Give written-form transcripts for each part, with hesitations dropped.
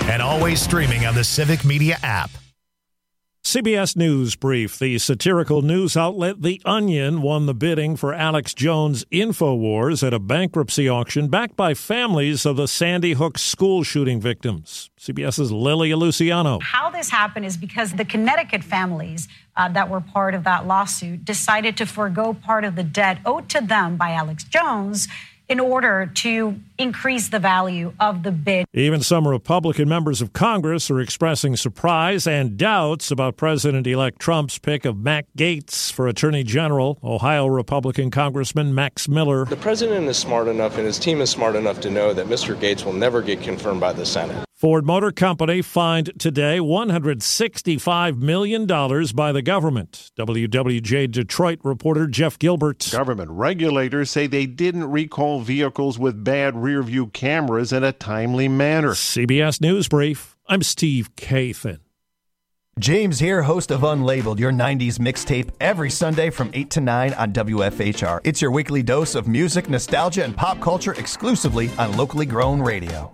and always streaming on the Civic Media app. CBS News Brief. The satirical news outlet The Onion won the bidding for Alex Jones' InfoWars at a bankruptcy auction backed by families of the Sandy Hook school shooting victims. CBS's Lilia Luciano. How this happened is because the Connecticut families that were part of that lawsuit decided to forego part of the debt owed to them by Alex Jones in order to increase the value of the bid. Even some Republican members of Congress are expressing surprise and doubts about President-elect Trump's pick of Matt Gaetz for Attorney General. Ohio Republican Congressman Max Miller. The president is smart enough and his team is smart enough to know that Mr. Gaetz will never get confirmed by the Senate. Ford Motor Company fined today $165 million by the government. WWJ Detroit reporter Jeff Gilbert. Government regulators say they didn't recall vehicles with bad rear-view cameras in a timely manner. CBS News Brief. I'm Steve Kathan. James here, host of Unlabeled, your 90s mixtape, every Sunday from 8 to 9 on WFHR. It's your weekly dose of music, nostalgia, and pop culture exclusively on locally grown radio.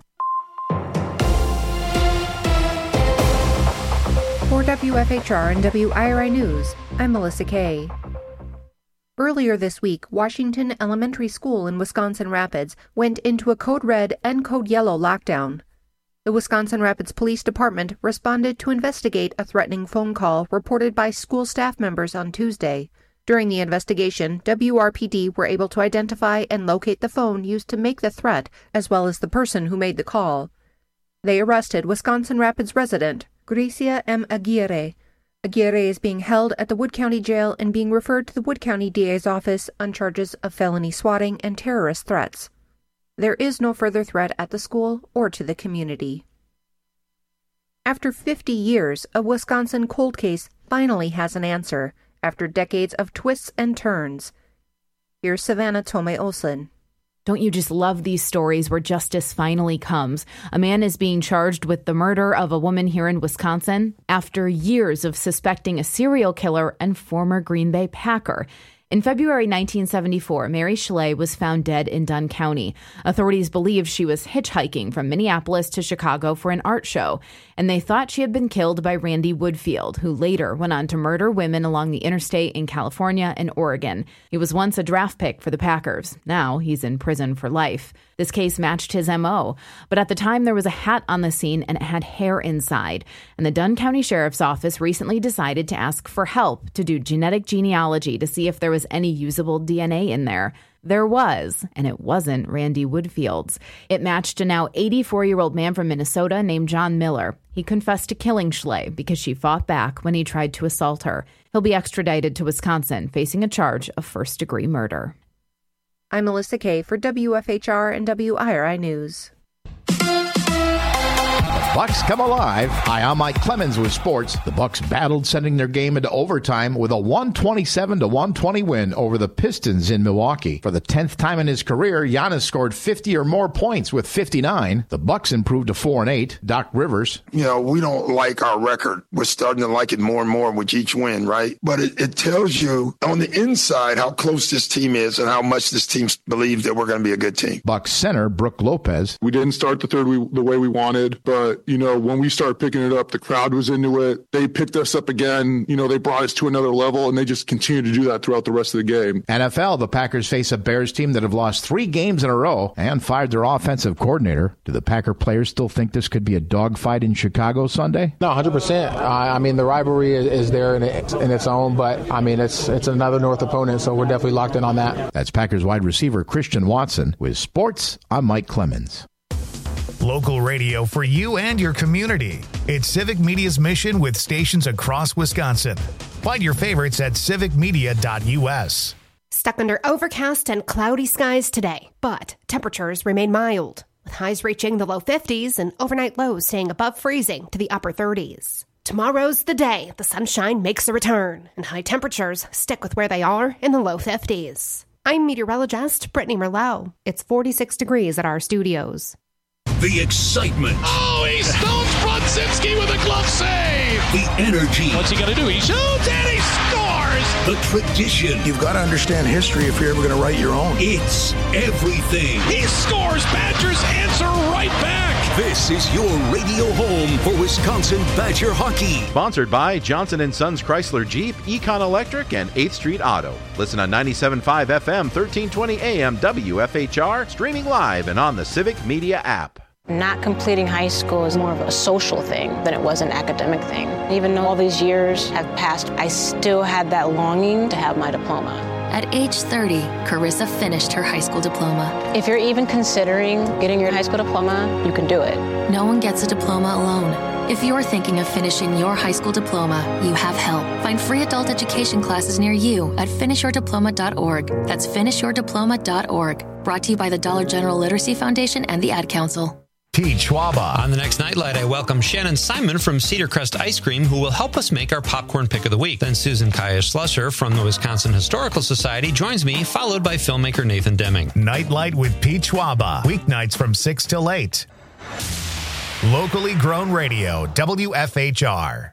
For WFHR and WIRI News, I'm Melissa Kay. Earlier this week, Washington Elementary School in Wisconsin Rapids went into a Code Red and Code Yellow lockdown. The Wisconsin Rapids Police Department responded to investigate a threatening phone call reported by school staff members on Tuesday. During the investigation, WRPD were able to identify and locate the phone used to make the threat, as well as the person who made the call. They arrested Wisconsin Rapids resident Gracia M. Aguirre. Aguirre is being held at the Wood County Jail and being referred to the Wood County DA's office on charges of felony swatting and terrorist threats. There is no further threat at the school or to the community. After 50 years, a Wisconsin cold case finally has an answer after decades of twists and turns. Here's Savannah Tomei Olsen. Don't you just love these stories where justice finally comes? A man is being charged with the murder of a woman here in Wisconsin after years of suspecting a serial killer and former Green Bay Packer. In February 1974, Mary Schley was found dead in Dunn County. Authorities believe she was hitchhiking from Minneapolis to Chicago for an art show, and they thought she had been killed by Randy Woodfield, who later went on to murder women along the interstate in California and Oregon. He was once a draft pick for the Packers. Now he's in prison for life. This case matched his M.O., but at the time there was a hat on the scene and it had hair inside. And the Dunn County Sheriff's Office recently decided to ask for help to do genetic genealogy to see if there was any usable DNA in there. There was, and it wasn't Randy Woodfield's. It matched a now 84-year-old man from Minnesota named John Miller. He confessed to killing Schley because she fought back when he tried to assault her. He'll be extradited to Wisconsin, facing a charge of first-degree murder. I'm Melissa Kay for WFHR and WIRI News. Bucks come alive. Hi, I'm Mike Clemens with sports. The Bucks battled, sending their game into overtime with a 127-120 win over the Pistons in Milwaukee. For the 10th time in his career, Giannis scored 50 or more points with 59. The Bucks improved to 4-8. Doc Rivers. We don't like our record. We're starting to like it more and more with each win, right? But it tells you on the inside how close this team is and how much this team believes that we're going to be a good team. Bucks center Brooke Lopez. We didn't start the third the way we wanted, but when we started picking it up, the crowd was into it. They picked us up again. They brought us to another level, and they just continue to do that throughout the rest of the game. NFL, the Packers face a Bears team that have lost 3 games in a row and fired their offensive coordinator. Do the Packer players still think this could be a dogfight in Chicago Sunday? No, 100%. The rivalry is there in its own, but, it's another North opponent, so we're definitely locked in on that. That's Packers wide receiver Christian Watson. With sports, I'm Mike Clemens. Local radio for you and your community. It's Civic Media's mission with stations across Wisconsin. Find your favorites at civicmedia.us. Stuck under overcast and cloudy skies today, but temperatures remain mild, with highs reaching the low 50s and overnight lows staying above freezing to the upper 30s. Tomorrow's the day the sunshine makes a return, and high temperatures stick with where they are in the low 50s. I'm meteorologist Brittany Merlot. It's 46 degrees at our studios. The excitement. Oh, he stones Brodzinski with a glove save. The energy. What's he going to do? He shoots and he scores. the tradition. You've got to understand history if you're ever going to write your own. It's everything. He scores. Badgers answer right back. This is your radio home for Wisconsin Badger hockey. Sponsored by Johnson & Sons Chrysler Jeep, Econ Electric, and 8th Street Auto. Listen on 97.5 FM, 1320 AM, WFHR, streaming live and on the Civic Media app. Not completing high school is more of a social thing than it was an academic thing. Even though all these years have passed, I still had that longing to have my diploma. At age 30, Carissa finished her high school diploma. If you're even considering getting your high school diploma, you can do it. No one gets a diploma alone. If you're thinking of finishing your high school diploma, you have help. Find free adult education classes near you at finishyourdiploma.org. That's finishyourdiploma.org. Brought to you by the Dollar General Literacy Foundation and the Ad Council. Pete Schwaba. On the next Nightlight, I welcome Shannon Simon from Cedar Crest Ice Cream, who will help us make our popcorn pick of the week. Then Susan Kaya-Slusser from the Wisconsin Historical Society joins me, followed by filmmaker Nathan Deming. Nightlight with Pete Schwaba. Weeknights from 6 till 8. Locally grown radio, WFHR.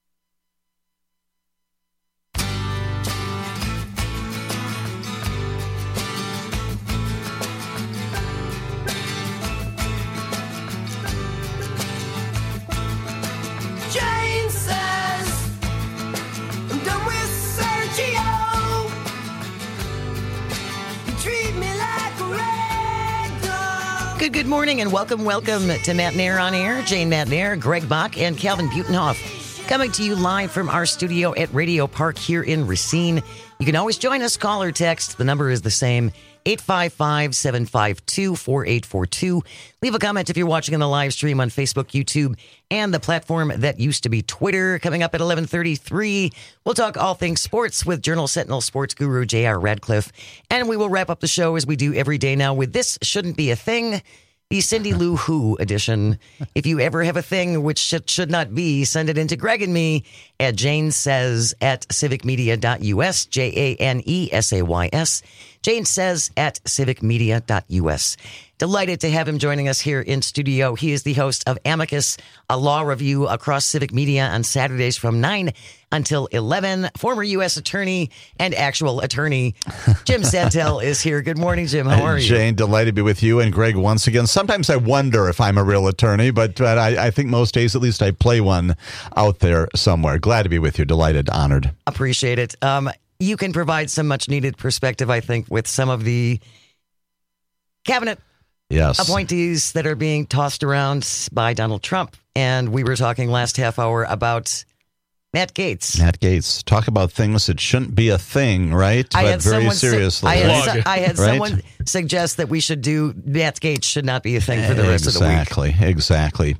Good morning and welcome to Matt Nair on Air. Jane Matt Nair, Greg Bach, and Calvin Butenhoff coming to you live from our studio at Radio Park here in Racine. You can always join us, call or text. The number is the same, 855-752-4842. Leave a comment if you're watching on the live stream on Facebook, YouTube, and the platform that used to be Twitter. Coming up at 11:33, we'll talk all things sports with Journal Sentinel sports guru J.R. Radcliffe. And we will wrap up the show as we do every day now with This Shouldn't Be a Thing, the Cindy Lou Who edition. If you ever have a thing which should not be, send it in to Greg and me at janesays@civicmedia.us, JANESAYS, janesays@civicmedia.us. Delighted to have him joining us here in studio. He is the host of Amicus, a law review across Civic Media on Saturdays from 9 until 11. Former U.S. attorney and actual attorney, Jim Santel, is here. Good morning, Jim. How are you? Jane, delighted to be with you and Greg once again. Sometimes I wonder if I'm a real attorney, but I think most days at least I play one out there somewhere. Glad to be with you. Delighted, honored. Appreciate it. You can provide some much-needed perspective, I think, with some of the cabinet appointees that are being tossed around by Donald Trump. And we were talking last half hour about Matt Gaetz. Matt Gaetz. Talk about things that shouldn't be a thing, right? But very seriously. I had someone suggest that we should do Matt Gaetz should not be a thing for the rest of the week. Exactly.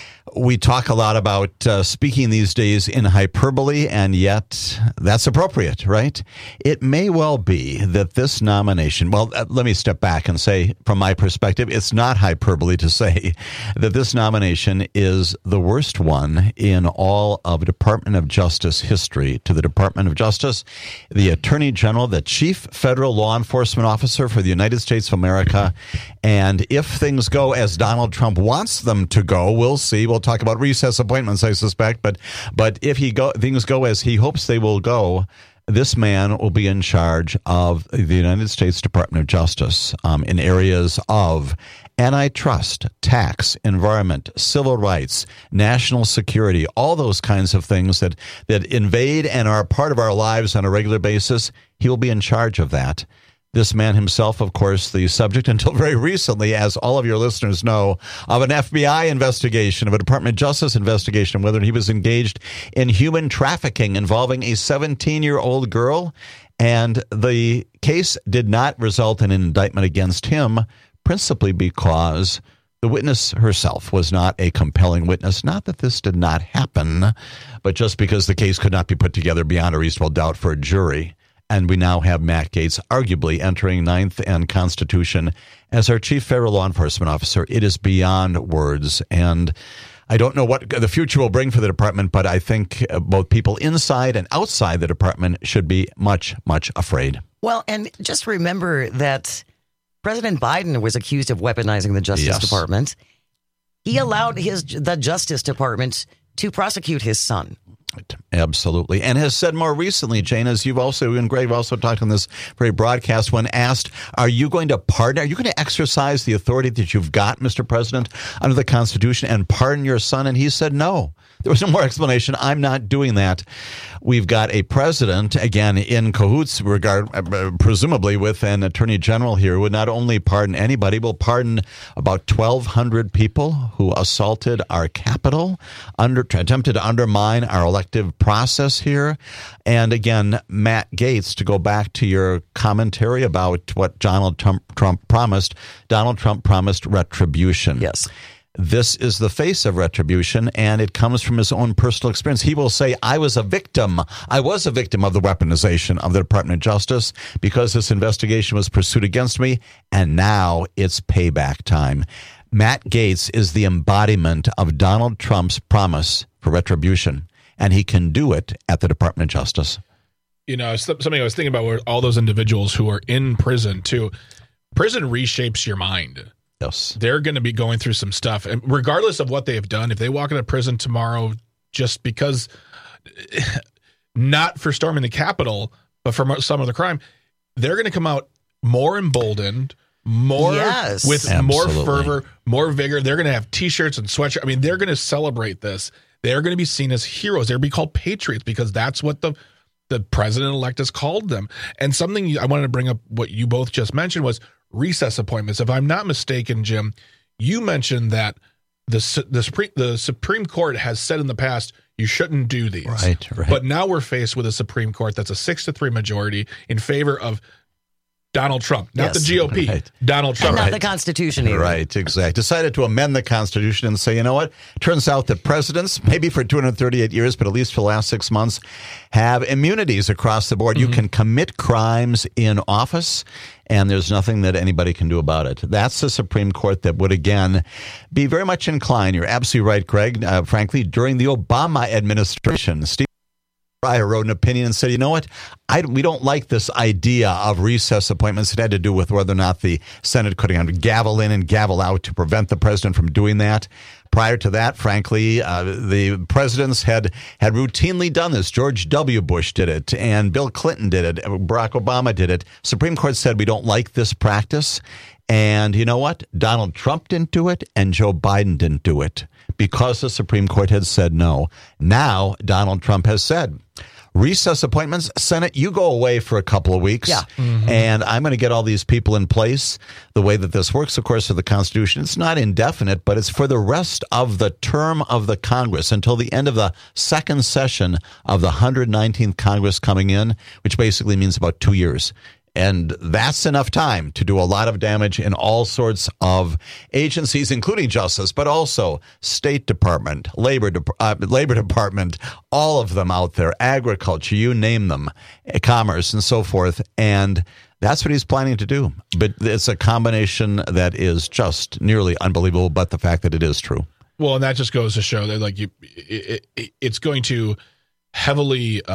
We talk a lot about speaking these days in hyperbole, and yet that's appropriate, right? It may well be that this nomination, let me step back and say, from my perspective, it's not hyperbole to say that this nomination is the worst one in all of Department of Justice history. To the Department of Justice, the Attorney General, the Chief Federal Law Enforcement Officer for the United States of America, and if things go as Donald Trump wants them to go, we'll see. We'll talk about recess appointments, I suspect, but if things go as he hopes they will go, this man will be in charge of the United States Department of Justice in areas of antitrust, tax, environment, civil rights, national security, all those kinds of things that invade and are part of our lives on a regular basis. He will be in charge of that. This man himself, of course, the subject until very recently, as all of your listeners know, of an FBI investigation, of a Department of Justice investigation, whether he was engaged in human trafficking involving a 17-year-old girl. And the case did not result in an indictment against him, principally because the witness herself was not a compelling witness. Not that this did not happen, but just because the case could not be put together beyond a reasonable doubt for a jury. And we now have Matt Gaetz arguably entering Ninth and Constitution as our Chief Federal Law Enforcement Officer. It is beyond words. And I don't know what the future will bring for the department, but I think both people inside and outside the department should be much, much afraid. Well, and just remember that President Biden was accused of weaponizing the Justice Department. He allowed the Justice Department to prosecute his son. Absolutely. And has said more recently, Jane, as you and Greg have also talked on this very broadcast, when asked, are you going to pardon? Are you going to exercise the authority that you've got, Mr. President, under the Constitution and pardon your son? And he said no. There was no more explanation. I'm not doing that. We've got a president, again, in cahoots, presumably with an attorney general here, who would not only pardon anybody, will pardon about 1,200 people who assaulted our Capitol, attempted to undermine our elective process here. And again, Matt Gaetz, to go back to your commentary about what Donald Trump promised, Donald Trump promised retribution. Yes. This is the face of retribution, and it comes from his own personal experience. He will say, I was a victim of the weaponization of the Department of Justice because this investigation was pursued against me, and now it's payback time. Matt Gaetz is the embodiment of Donald Trump's promise for retribution, and he can do it at the Department of Justice. You know, something I was thinking about were all those individuals who are in prison, too. Prison reshapes your mind. Yes. They're going to be going through some stuff. And regardless of what they've done, if they walk into prison tomorrow just because, not for storming the Capitol, but for some other crime, they're going to come out more emboldened, more fervor, more vigor. They're going to have T-shirts and sweatshirts. I mean, they're going to celebrate this. They're going to be seen as heroes. They're going to be called patriots because that's what the president-elect has called them. And something I wanted to bring up, what you both just mentioned, was recess appointments. If I'm not mistaken, Jim, you mentioned that the Supreme Court has said in the past you shouldn't do these. Right. But now we're faced with a Supreme Court that's a 6-3 majority in favor of Donald Trump, not the GOP. Right. Donald Trump. And not the Constitution either. Right, exactly. Decided to amend the Constitution and say, you know what? Turns out that presidents, maybe for 238 years, but at least for the last 6 months, have immunities across the board. Mm-hmm. You can commit crimes in office, and there's nothing that anybody can do about it. That's the Supreme Court that would, again, be very much inclined. You're absolutely right, Greg. Frankly, during the Obama administration, Steve Breyer wrote an opinion and said, you know what, we don't like this idea of recess appointments. It had to do with whether or not the Senate could gavel in and gavel out to prevent the president from doing that. Prior to that, frankly, the presidents had routinely done this. George W. Bush did it, and Bill Clinton did it. Barack Obama did it. Supreme Court said we don't like this practice. And you know what? Donald Trump didn't do it, and Joe Biden didn't do it because the Supreme Court had said no. Now, Donald Trump has said, recess appointments, Senate, you go away for a couple of weeks, and I'm going to get all these people in place. The way that this works, of course, for the Constitution, it's not indefinite, but it's for the rest of the term of the Congress until the end of the second session of the 119th Congress coming in, which basically means about 2 years. And that's enough time to do a lot of damage in all sorts of agencies, including justice, but also State Department, Labor Department, all of them out there, agriculture, you name them, commerce and so forth. And that's what he's planning to do. But it's a combination that is just nearly unbelievable, but the fact that it is true. Well, and that just goes to show that it's going to heavily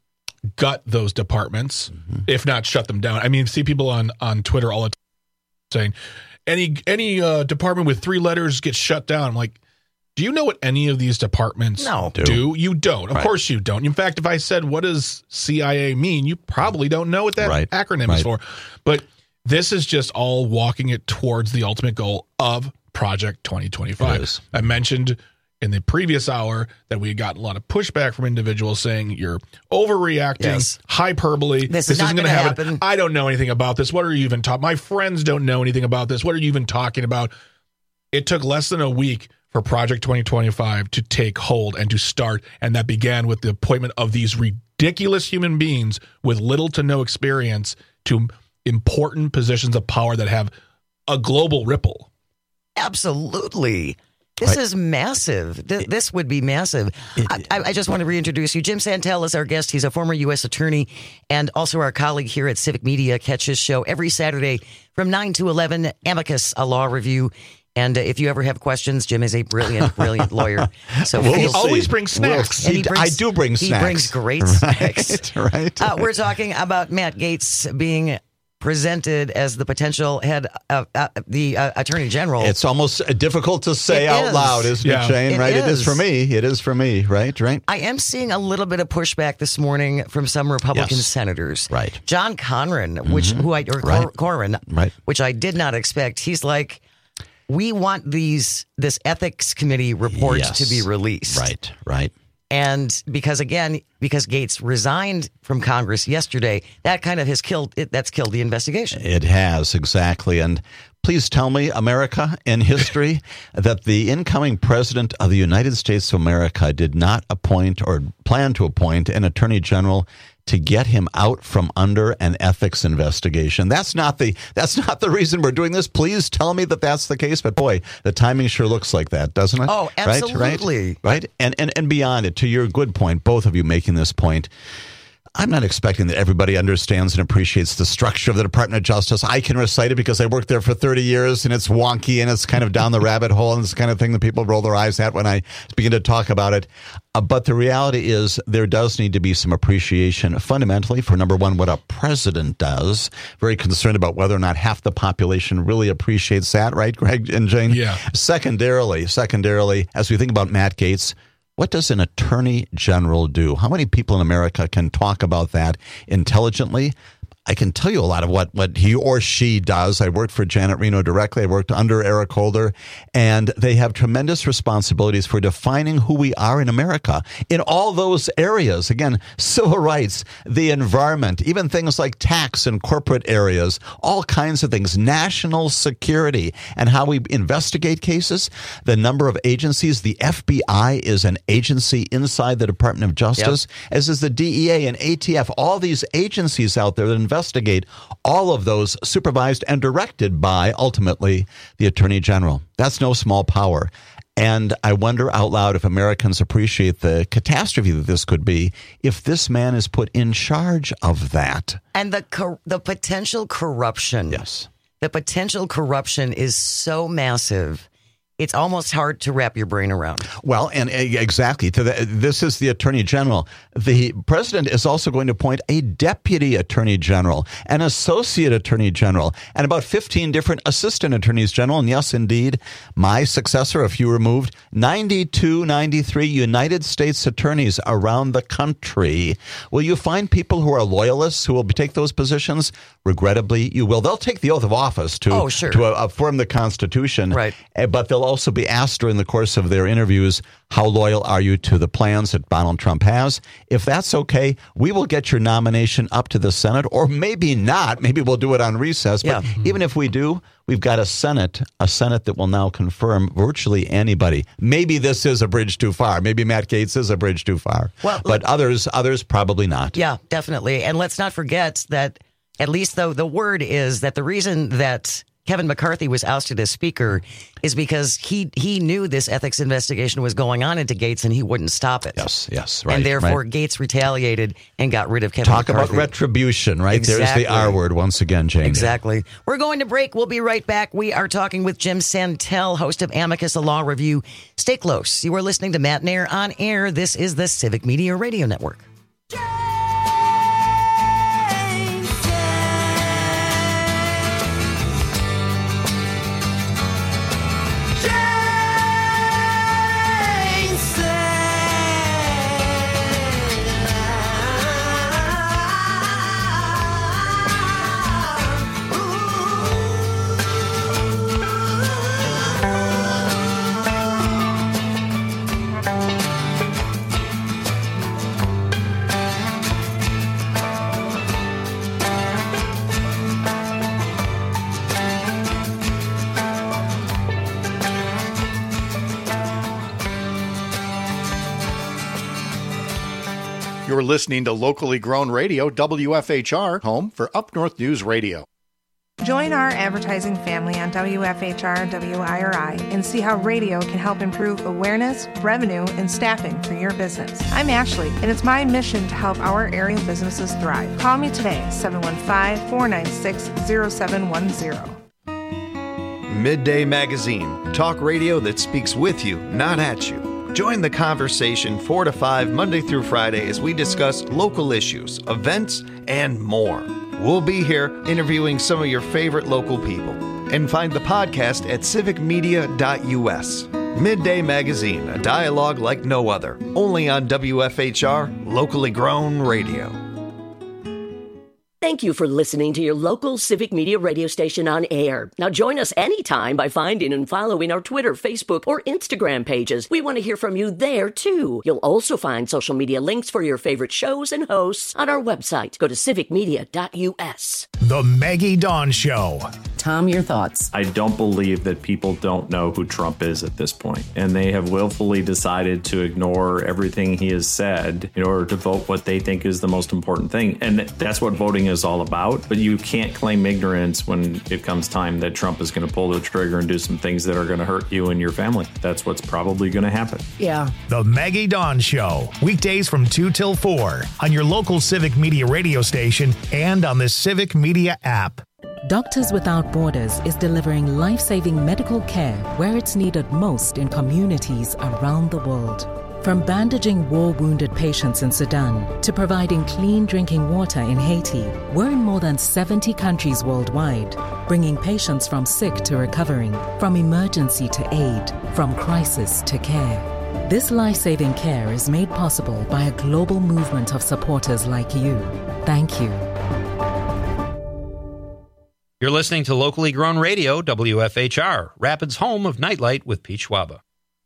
gut those departments, if not shut them down. I mean, see people on Twitter all the time saying any department with 3 letters gets shut down. I'm like, do you know what any of these departments do? You don't. Of course you don't. In fact, if I said, what does CIA mean? You probably don't know what that acronym is for. But this is just all walking it towards the ultimate goal of Project 2025. I mentioned in the previous hour that we had gotten a lot of pushback from individuals saying you're overreacting, hyperbole. This isn't going to happen. I don't know anything about this. What are you even talking? My friends don't know anything about this. What are you even talking about? It took less than a week for Project 2025 to take hold and to start, and that began with the appointment of these ridiculous human beings with little to no experience to important positions of power that have a global ripple. Absolutely. This is massive. This would be massive. I just want to reintroduce you. Jim Santel is our guest. He's a former U.S. attorney and also our colleague here at Civic Media. Catch his show every Saturday from 9 to 11, Amicus, a law review. And if you ever have questions, Jim is a brilliant lawyer. So he always brings snacks. I do bring snacks. He brings great snacks. Right. We're talking about Matt Gaetz being presented as the potential head of the Attorney General. It's almost difficult to say out loud, isn't it, Shane? Right? It is for me. It is for me, right? I am seeing a little bit of pushback this morning from some Republican senators. Right. John Cornyn, Cornyn, which I did not expect. He's like, we want this ethics committee report to be released. Right. And because Gates resigned from Congress yesterday, that kind of has killed the investigation. It has, exactly. And please tell me, America, in history, that the incoming president of the United States of America did not appoint or plan to appoint an attorney general to get him out from under an ethics investigation. That's not the reason we're doing this. Please tell me that that's the case. But boy, the timing sure looks like that, doesn't it? Oh, absolutely. Right. And beyond it, to your good point, both of you making this point, I'm not expecting that everybody understands and appreciates the structure of the Department of Justice. I can recite it because I worked there for 30 years, and it's wonky, and it's kind of down the rabbit hole, and it's the kind of thing that people roll their eyes at when I begin to talk about it. But the reality is there does need to be some appreciation fundamentally for, number one, what a president does. Very concerned about whether or not half the population really appreciates that, right, Greg and Jane? Yeah. Secondarily, as we think about Matt Gaetz, what does an attorney general do? How many people in America can talk about that intelligently? I can tell you a lot of what he or she does. I worked for Janet Reno directly. I worked under Eric Holder, and they have tremendous responsibilities for defining who we are in America in all those areas. Again, civil rights, the environment, even things like tax and corporate areas, all kinds of things, national security, and how we investigate cases, the number of agencies. The FBI is an agency inside the Department of Justice, as is the DEA and ATF, all these agencies out there that investigate all of those, supervised and directed by, ultimately, the Attorney General. That's no small power. And I wonder out loud if Americans appreciate the catastrophe that this could be if this man is put in charge of that. And the potential corruption. Yes. The potential corruption is so massive. It's almost hard to wrap your brain around. Well, and exactly. This is the Attorney General. The president is also going to appoint a deputy Attorney General, an associate Attorney General, and about 15 different assistant attorneys general. And yes, indeed, my successor, a few removed, 93 United States attorneys around the country. Will you find people who are loyalists who will take those positions? Regrettably, you will. They'll take the oath of office to affirm the Constitution. Right. But they'll also be asked during the course of their interviews, how loyal are you to the plans that Donald Trump has? If that's okay, we will get your nomination up to the Senate, or maybe not. Maybe we'll do it on recess. But even if we do, we've got a Senate that will now confirm virtually anybody. Maybe this is a bridge too far. Maybe Matt Gaetz is a bridge too far. Well, but others probably not. Yeah, definitely. And let's not forget that, at least though, the word is that the reason that Kevin McCarthy was ousted as Speaker is because he knew this ethics investigation was going on into Gaetz, and he wouldn't stop it. Yes, right. And therefore, Gaetz retaliated and got rid of Kevin McCarthy. Talk about retribution, right? Exactly. There's the R word once again, Jane. Exactly. We're going to break. We'll be right back. We are talking with Jim Santel, host of Amicus, a law review. Stay close. You are listening to Matt Nair on Air. This is the Civic Media Radio Network. You're listening to locally grown radio, WFHR, home for Up North News Radio. Join our advertising family on WFHR and WIRI and see how radio can help improve awareness, revenue, and staffing for your business. I'm Ashley, and it's my mission to help our area businesses thrive. Call me today, 715-496-0710. Midday Magazine, talk radio that speaks with you, not at you. Join the conversation 4 to 5 Monday through Friday as we discuss local issues, events, and more. We'll be here interviewing some of your favorite local people. And find the podcast at civicmedia.us. Midday Magazine, a dialogue like no other. Only on WFHR, locally grown radio. Thank you for listening to your local Civic Media radio station on air. Now join us anytime by finding and following our Twitter, Facebook, or Instagram pages. We want to hear from you there, too. You'll also find social media links for your favorite shows and hosts on our website. Go to civicmedia.us. The Maggie Dawn Show. Tom, your thoughts? I don't believe that people don't know who Trump is at this point, and they have willfully decided to ignore everything he has said in order to vote what they think is the most important thing. And that's what voting is all about. But you can't claim ignorance when it comes time that Trump is going to pull the trigger and do some things that are going to hurt you and your family. That's what's probably going to happen. Yeah. The Maggie Dawn Show. Weekdays from 2 till 4 on your local Civic Media radio station and on the Civic Media app. Doctors Without Borders is delivering life-saving medical care where it's needed most in communities around the world. From bandaging war-wounded patients in Sudan to providing clean drinking water in Haiti, we're in more than 70 countries worldwide, bringing patients from sick to recovering, from emergency to aid, from crisis to care. This life-saving care is made possible by a global movement of supporters like you. Thank you. You're listening to locally grown radio, WFHR, Rapids' home of Nightlight with Pete Schwaba.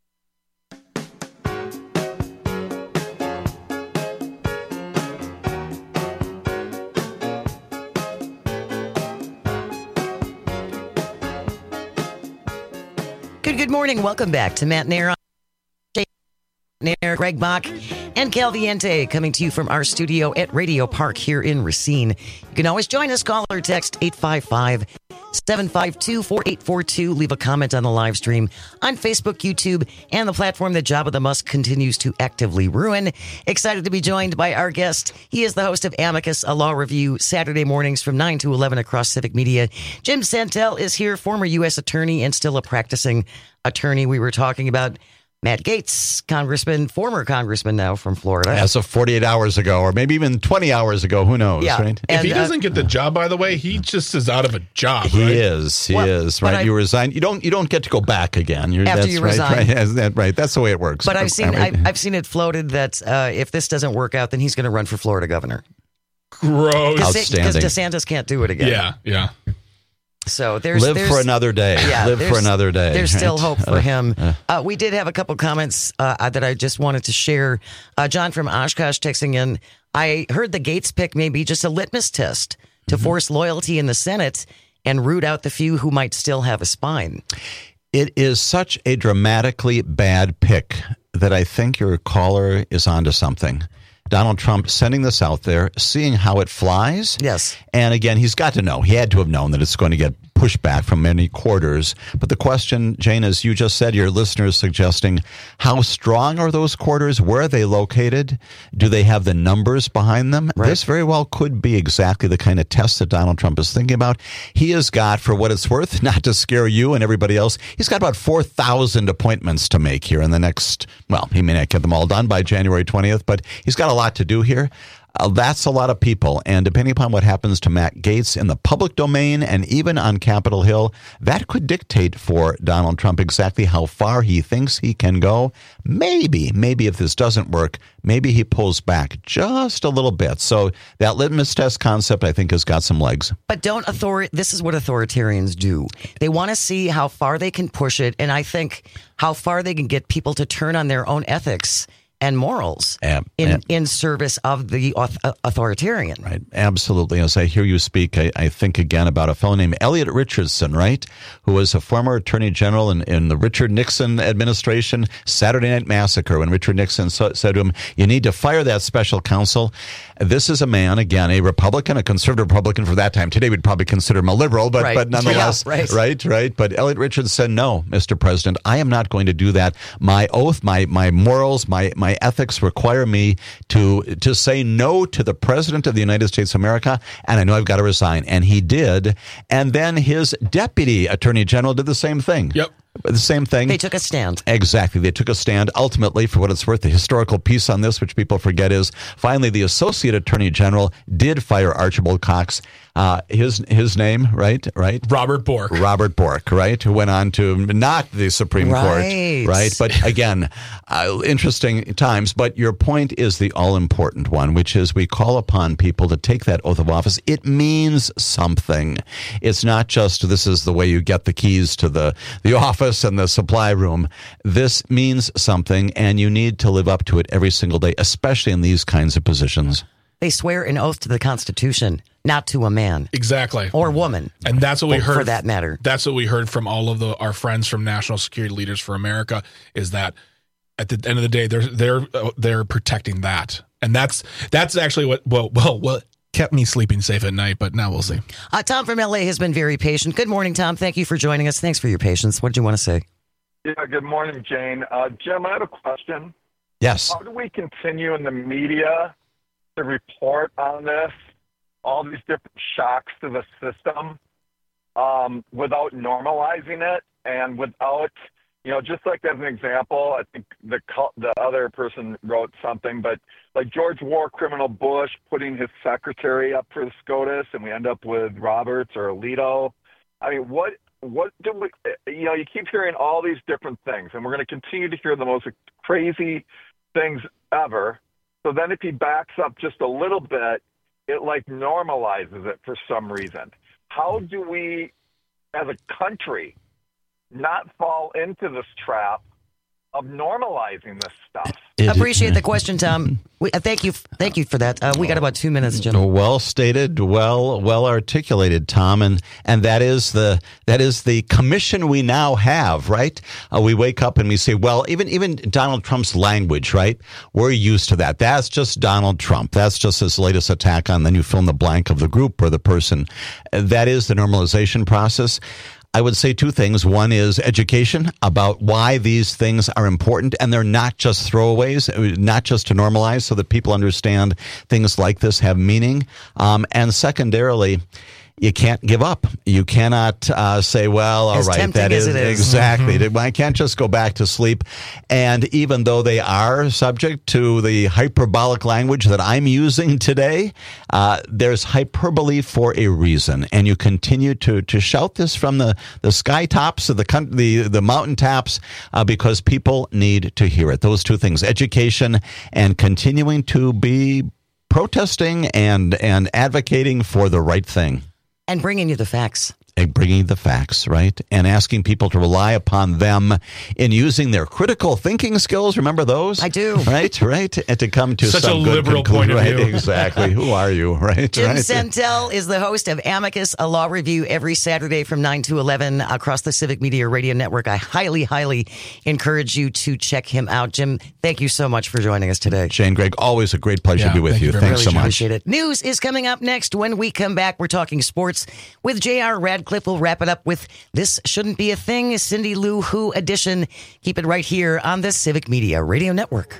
Good morning. Welcome back to Matt Nair, Greg Bach, and Cal Viente coming to you from our studio at Radio Park here in Racine. You can always join us. Call or text 855-752-4842. Leave a comment on the live stream on Facebook, YouTube, and the platform that Jabba the Musk continues to actively ruin. Excited to be joined by our guest. He is the host of Amicus, a law review, Saturday mornings from 9 to 11 across Civic Media. Jim Santel is here, former U.S. attorney and still a practicing attorney. We were talking about Matt Gaetz, former congressman now from Florida. As of 48 hours ago, or maybe even 20 hours ago, who knows, right? If he doesn't get the job, by the way, he just is out of a job, right? He is, right? You resign. You don't get to go back again. After you resign. Right, that's the way it works. But I've seen it floated that if this doesn't work out, then he's going to run for Florida governor. Gross. Because DeSantis can't do it again. Yeah. So there's for another day. Yeah, live for another day. There's still hope for him. We did have a couple comments that I just wanted to share. John from Oshkosh texting in. I heard the Gaetz pick may be just a litmus test to force loyalty in the Senate and root out the few who might still have a spine. It is such a dramatically bad pick that I think your caller is onto something. Donald Trump sending this out there, seeing how it flies. Yes. And again, he's got to know. He had to have known that it's going to get pushback from many quarters. But the question, Jane, as you just said, your listeners suggesting, how strong are those quarters? Where are they located? Do they have the numbers behind them? Right. This very well could be exactly the kind of test that Donald Trump is thinking about. He has got, for what it's worth, not to scare you and everybody else, he's got about 4,000 appointments to make here in the next, well, he may not get them all done by January 20th, but he's got a lot to do here. That's a lot of people, and depending upon what happens to Matt Gaetz in the public domain and even on Capitol Hill, that could dictate for Donald Trump exactly how far he thinks he can go. Maybe if this doesn't work, maybe he pulls back just a little bit. So that litmus test concept, I think, has got some legs. But this is what authoritarians do. They want to see how far they can push it, and I think how far they can get people to turn on their own ethics and morals in service of the authoritarian. Right, absolutely. As I hear you speak, I think again about a fellow named Elliot Richardson, right, who was a former attorney general in the Richard Nixon administration, Saturday Night Massacre, when Richard Nixon said to him, you need to fire that special counsel. This is a man, again, a Republican, a conservative Republican for that time. Today we'd probably consider him a liberal, but nonetheless, right. But Elliot Richardson said, no, Mr. President, I am not going to do that. My oath, my morals, my ethics require me to say no to the President of the United States of America, and I know I've got to resign. And he did. And then his deputy attorney general did the same thing. Yep. The same thing. They took a stand. Exactly. They took a stand. Ultimately, for what it's worth, the historical piece on this, which people forget, is finally the Associate Attorney General did fire Archibald Cox. His name, right? Robert Bork. Robert Bork, right? Who went on to knock the Supreme Court, right? But again, interesting times. But your point is the all-important one, which is we call upon people to take that oath of office. It means something. It's not just this is the way you get the keys to the office and the supply room. This means something, and you need to live up to it every single day, especially in these kinds of positions. They swear an oath to the Constitution, not to a man. Exactly. Or woman. And that's what we heard. For that matter. That's what we heard from all of our friends from National Security Leaders for America, is that at the end of the day, they're protecting that. And that's actually what kept me sleeping safe at night, but now we'll see. Tom from LA has been very patient. Good morning, Tom. Thank you for joining us. Thanks for your patience. What did you want to say? Yeah, good morning, Jane. Jim, I have a question. Yes. How do we continue in the media to report on this, all these different shocks to the system, without normalizing it and without, just like as an example, I think the other person wrote something, but like George War Criminal Bush putting his secretary up for the SCOTUS, and we end up with Roberts or Alito. I mean, what do we, you keep hearing all these different things, and we're going to continue to hear the most crazy things ever. So then if he backs up just a little bit, it like normalizes it for some reason. How do we, as a country, not fall into this trap of normalizing this stuff? Appreciate the question, Tom. Thank you for that. We got about 2 minutes, Jim. Well stated, well articulated, Tom, and that is the commission we now have, right? We wake up and we say, well, even Donald Trump's language, right? We're used to that. That's just Donald Trump. That's just his latest attack on. Then you fill in the blank of the group or the person. That is the normalization process. I would say two things. One is education about why these things are important, and they're not just throwaways, not just to normalize, so that people understand things like this have meaning. And secondarily, you can't give up. You cannot say, well, all right, that is exactly. Mm-hmm. I can't just go back to sleep. And even though they are subject to the hyperbolic language that I'm using today, there's hyperbole for a reason. And you continue to shout this from the sky tops of the mountain tops because people need to hear it. Those two things, education and continuing to be protesting and advocating for the right thing. And bringing you the facts. Bringing the facts, right? And asking people to rely upon them in using their critical thinking skills. Remember those? I do. Right. And to come to such some a good liberal conclusion. point of view. Right, exactly. Who are you? Right. Jim Santel is the host of Amicus, a law review every Saturday from 9 to 11 across the Civic Media Radio Network. I highly, highly encourage you to check him out. Jim, thank you so much for joining us today. Shane, Greg, always a great pleasure to be with you. Thanks so much. Appreciate it. News is coming up next. When we come back, we're talking sports with J.R. Radcliffe. We'll wrap it up with This Shouldn't Be a Thing, Cindy Lou Who edition. Keep it right here on the Civic Media Radio Network.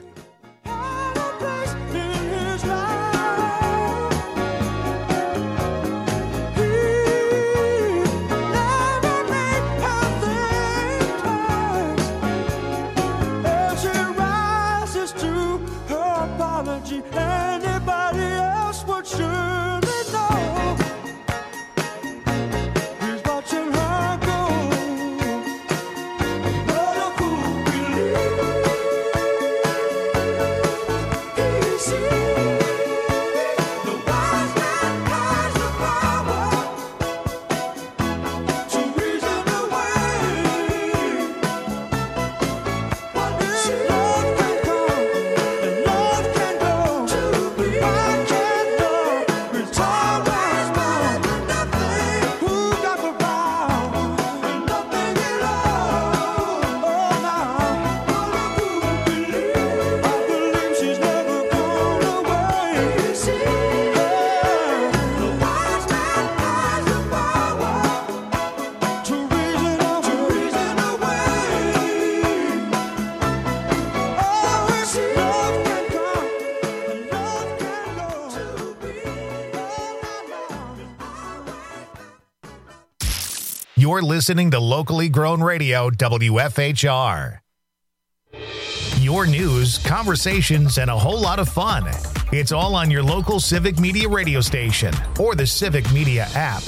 You're listening to locally grown radio WFHR. Your news, conversations, and a whole lot of fun. It's all on your local Civic Media radio station or the Civic Media app.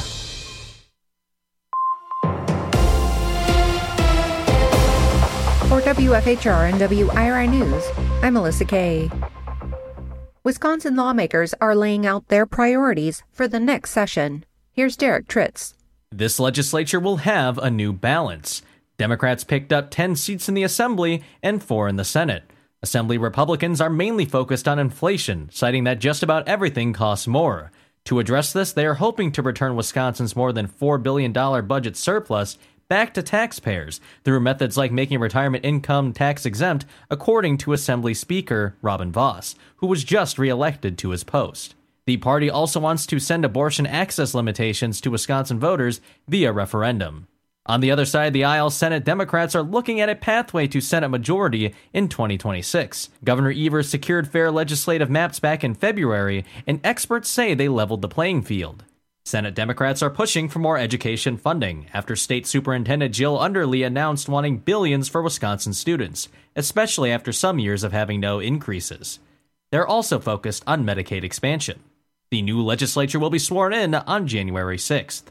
For WFHR and WIRI News, I'm Melissa Kay. Wisconsin lawmakers are laying out their priorities for the next session. Here's Derek Tritz. This legislature will have a new balance. Democrats picked up 10 seats in the Assembly and 4 in the Senate. Assembly Republicans are mainly focused on inflation, citing that just about everything costs more. To address this, they are hoping to return Wisconsin's more than $4 billion budget surplus back to taxpayers through methods like making retirement income tax exempt, according to Assembly Speaker Robin Vos, who was just reelected to his post. The party also wants to send abortion access limitations to Wisconsin voters via referendum. On the other side of the aisle, Senate Democrats are looking at a pathway to Senate majority in 2026. Governor Evers secured fair legislative maps back in February, and experts say they leveled the playing field. Senate Democrats are pushing for more education funding after State Superintendent Jill Underly announced wanting billions for Wisconsin students, especially after some years of having no increases. They're also focused on Medicaid expansion. The new legislature will be sworn in on January 6th.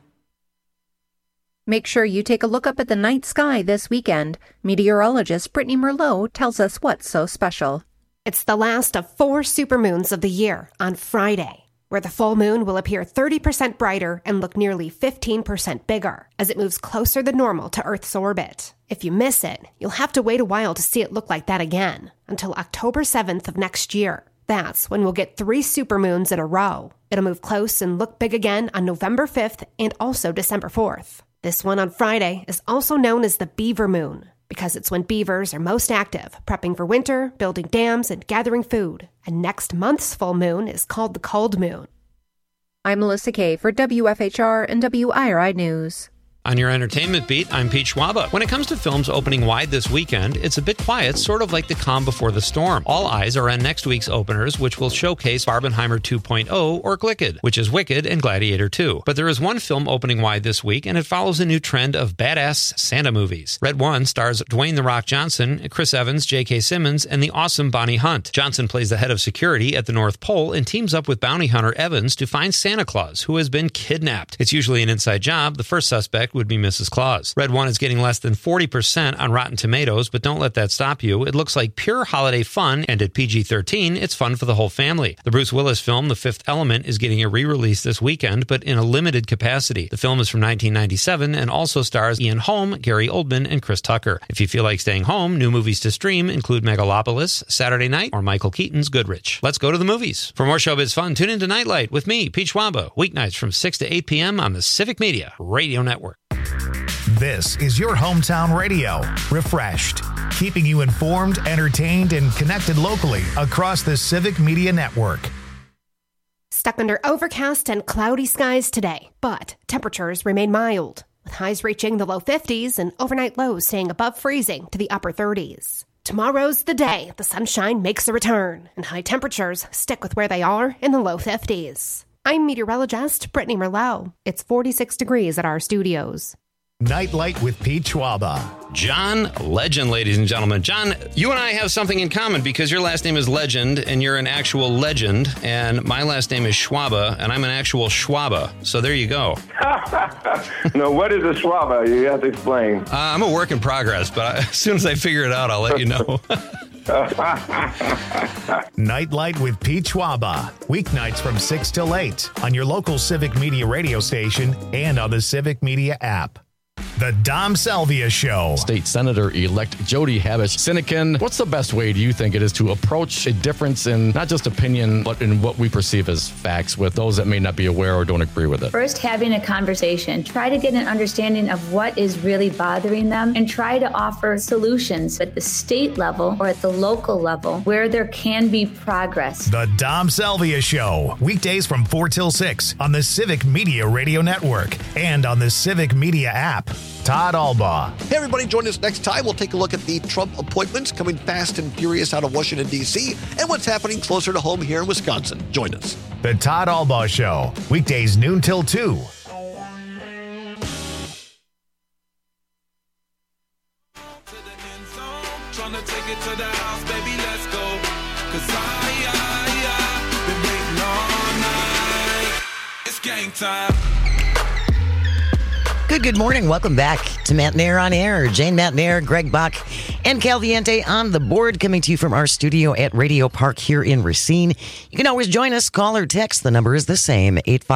Make sure you take a look up at the night sky this weekend. Meteorologist Brittany Merlot tells us what's so special. It's the last of 4 supermoons of the year on Friday, where the full moon will appear 30% brighter and look nearly 15% bigger as it moves closer than normal to Earth's orbit. If you miss it, you'll have to wait a while to see it look like that again, until October 7th of next year. That's when we'll get 3 supermoons in a row. It'll move close and look big again on November 5th and also December 4th. This one on Friday is also known as the beaver moon, because it's when beavers are most active, prepping for winter, building dams, and gathering food. And next month's full moon is called the cold moon. I'm Melissa Kay for WFHR and WIRI News. On your entertainment beat, I'm Pete Schwaba. When it comes to films opening wide this weekend, it's a bit quiet, sort of like the calm before the storm. All eyes are on next week's openers, which will showcase Barbenheimer 2.0 or Glicked, which is Wicked and Gladiator 2. But there is one film opening wide this week, and it follows a new trend of badass Santa movies. Red One stars Dwayne "The Rock" Johnson, Chris Evans, J.K. Simmons, and the awesome Bonnie Hunt. Johnson plays the head of security at the North Pole and teams up with bounty hunter Evans to find Santa Claus, who has been kidnapped. It's usually an inside job. The first suspect would be Mrs. Claus. Red One is getting less than 40% on Rotten Tomatoes, but don't let that stop you. It looks like pure holiday fun, and at PG-13, it's fun for the whole family. The Bruce Willis film, The Fifth Element, is getting a re-release this weekend, but in a limited capacity. The film is from 1997 and also stars Ian Holm, Gary Oldman, and Chris Tucker. If you feel like staying home, new movies to stream include Megalopolis, Saturday Night, or Michael Keaton's Goodrich. Let's go to the movies. For more showbiz fun, tune into Nightlight with me, Pete Schwaba, weeknights from 6 to 8 p.m. on the Civic Media Radio Network. This is your hometown radio, refreshed, keeping you informed, entertained, and connected locally across the Civic Media Network. Stuck under overcast and cloudy skies today, but temperatures remain mild, with highs reaching the low 50s and overnight lows staying above freezing to the upper 30s. Tomorrow's the day the sunshine makes a return, and high temperatures stick with where they are in the low 50s. I'm meteorologist Brittany Merlot. It's 46 degrees at our studios. Nightlight with Pete Schwaba. John Legend, ladies and gentlemen. John, you and I have something in common because your last name is Legend and you're an actual legend, and my last name is Schwaba and I'm an actual Schwaba. So there you go. No, what is a Schwaba? You have to explain. I'm a work in progress, but as soon as I figure it out, I'll let you know. Nightlight with Pete Schwaba. Weeknights from 6 till 8 on your local Civic Media radio station and on the Civic Media app. The Dom Salvia Show. State Senator-elect Jody Habush-Sinykin, what's the best way do you think it is to approach a difference in not just opinion, but in what we perceive as facts with those that may not be aware or don't agree with it? First, having a conversation. Try to get an understanding of what is really bothering them and try to offer solutions at the state level or at the local level where there can be progress. The Dom Salvia Show. Weekdays from 4 till 6 on the Civic Media Radio Network and on the Civic Media app. Todd Albaugh. Hey, everybody, join us next time. We'll take a look at the Trump appointments coming fast and furious out of Washington, D.C., and what's happening closer to home here in Wisconsin. Join us. The Todd Albaugh Show. Weekdays noon till 2. time. Good morning. Welcome back to Matt and Air on Air. Jane, Matt and Air, Greg Bach, and Cal Viente on the board, coming to you from our studio at Radio Park here in Racine. You can always join us. Call or text. The number is the same,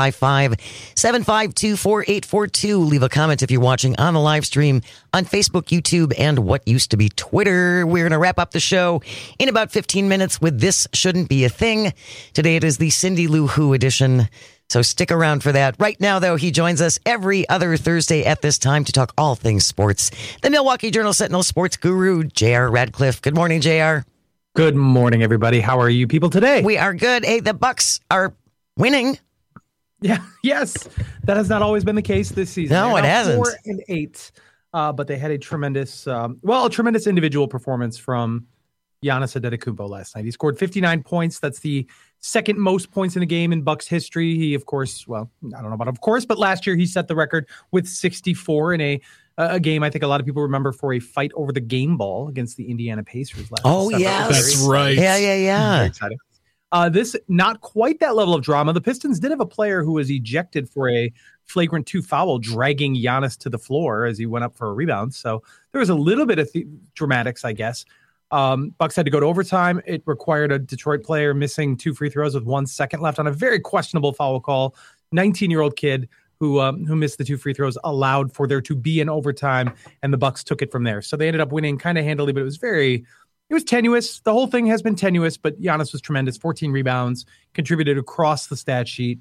855-752-4842. Leave a comment if you're watching on the live stream on Facebook, YouTube, and what used to be Twitter. We're going to wrap up the show in about 15 minutes with This Shouldn't Be a Thing. Today it is the Cindy Lou Who edition. So stick around for that. Right now, though, he joins us every other Thursday at this time to talk all things sports. The Milwaukee Journal-Sentinel sports guru, J.R. Radcliffe. Good morning, J.R. Good morning, everybody. How are you people today? We are good. Hey, the Bucks are winning. Yeah, yes. That has not always been the case this season. No, it hasn't. 4-8, but they had a tremendous individual performance from Giannis Antetokounmpo last night. He scored 59 points. That's the second most points in a game in Bucks history. He, of course, well, I don't know about of course, but last year he set the record with 64 in a game I think a lot of people remember for a fight over the game ball against the Indiana Pacers last December. Yes. That's right. Yeah. Very exciting. This, not quite that level of drama. The Pistons did have a player who was ejected for a flagrant 2 foul, dragging Giannis to the floor as he went up for a rebound. So there was a little bit of dramatics, I guess. Bucks had to go to overtime. It required a Detroit player missing 2 free throws with 1 second left on a very questionable foul call. 19-year-old kid who missed the 2 free throws allowed for there to be an overtime, and the Bucks took it from there. So they ended up winning kind of handily, but it was tenuous. The whole thing has been tenuous, but Giannis was tremendous. 14 rebounds, contributed across the stat sheet.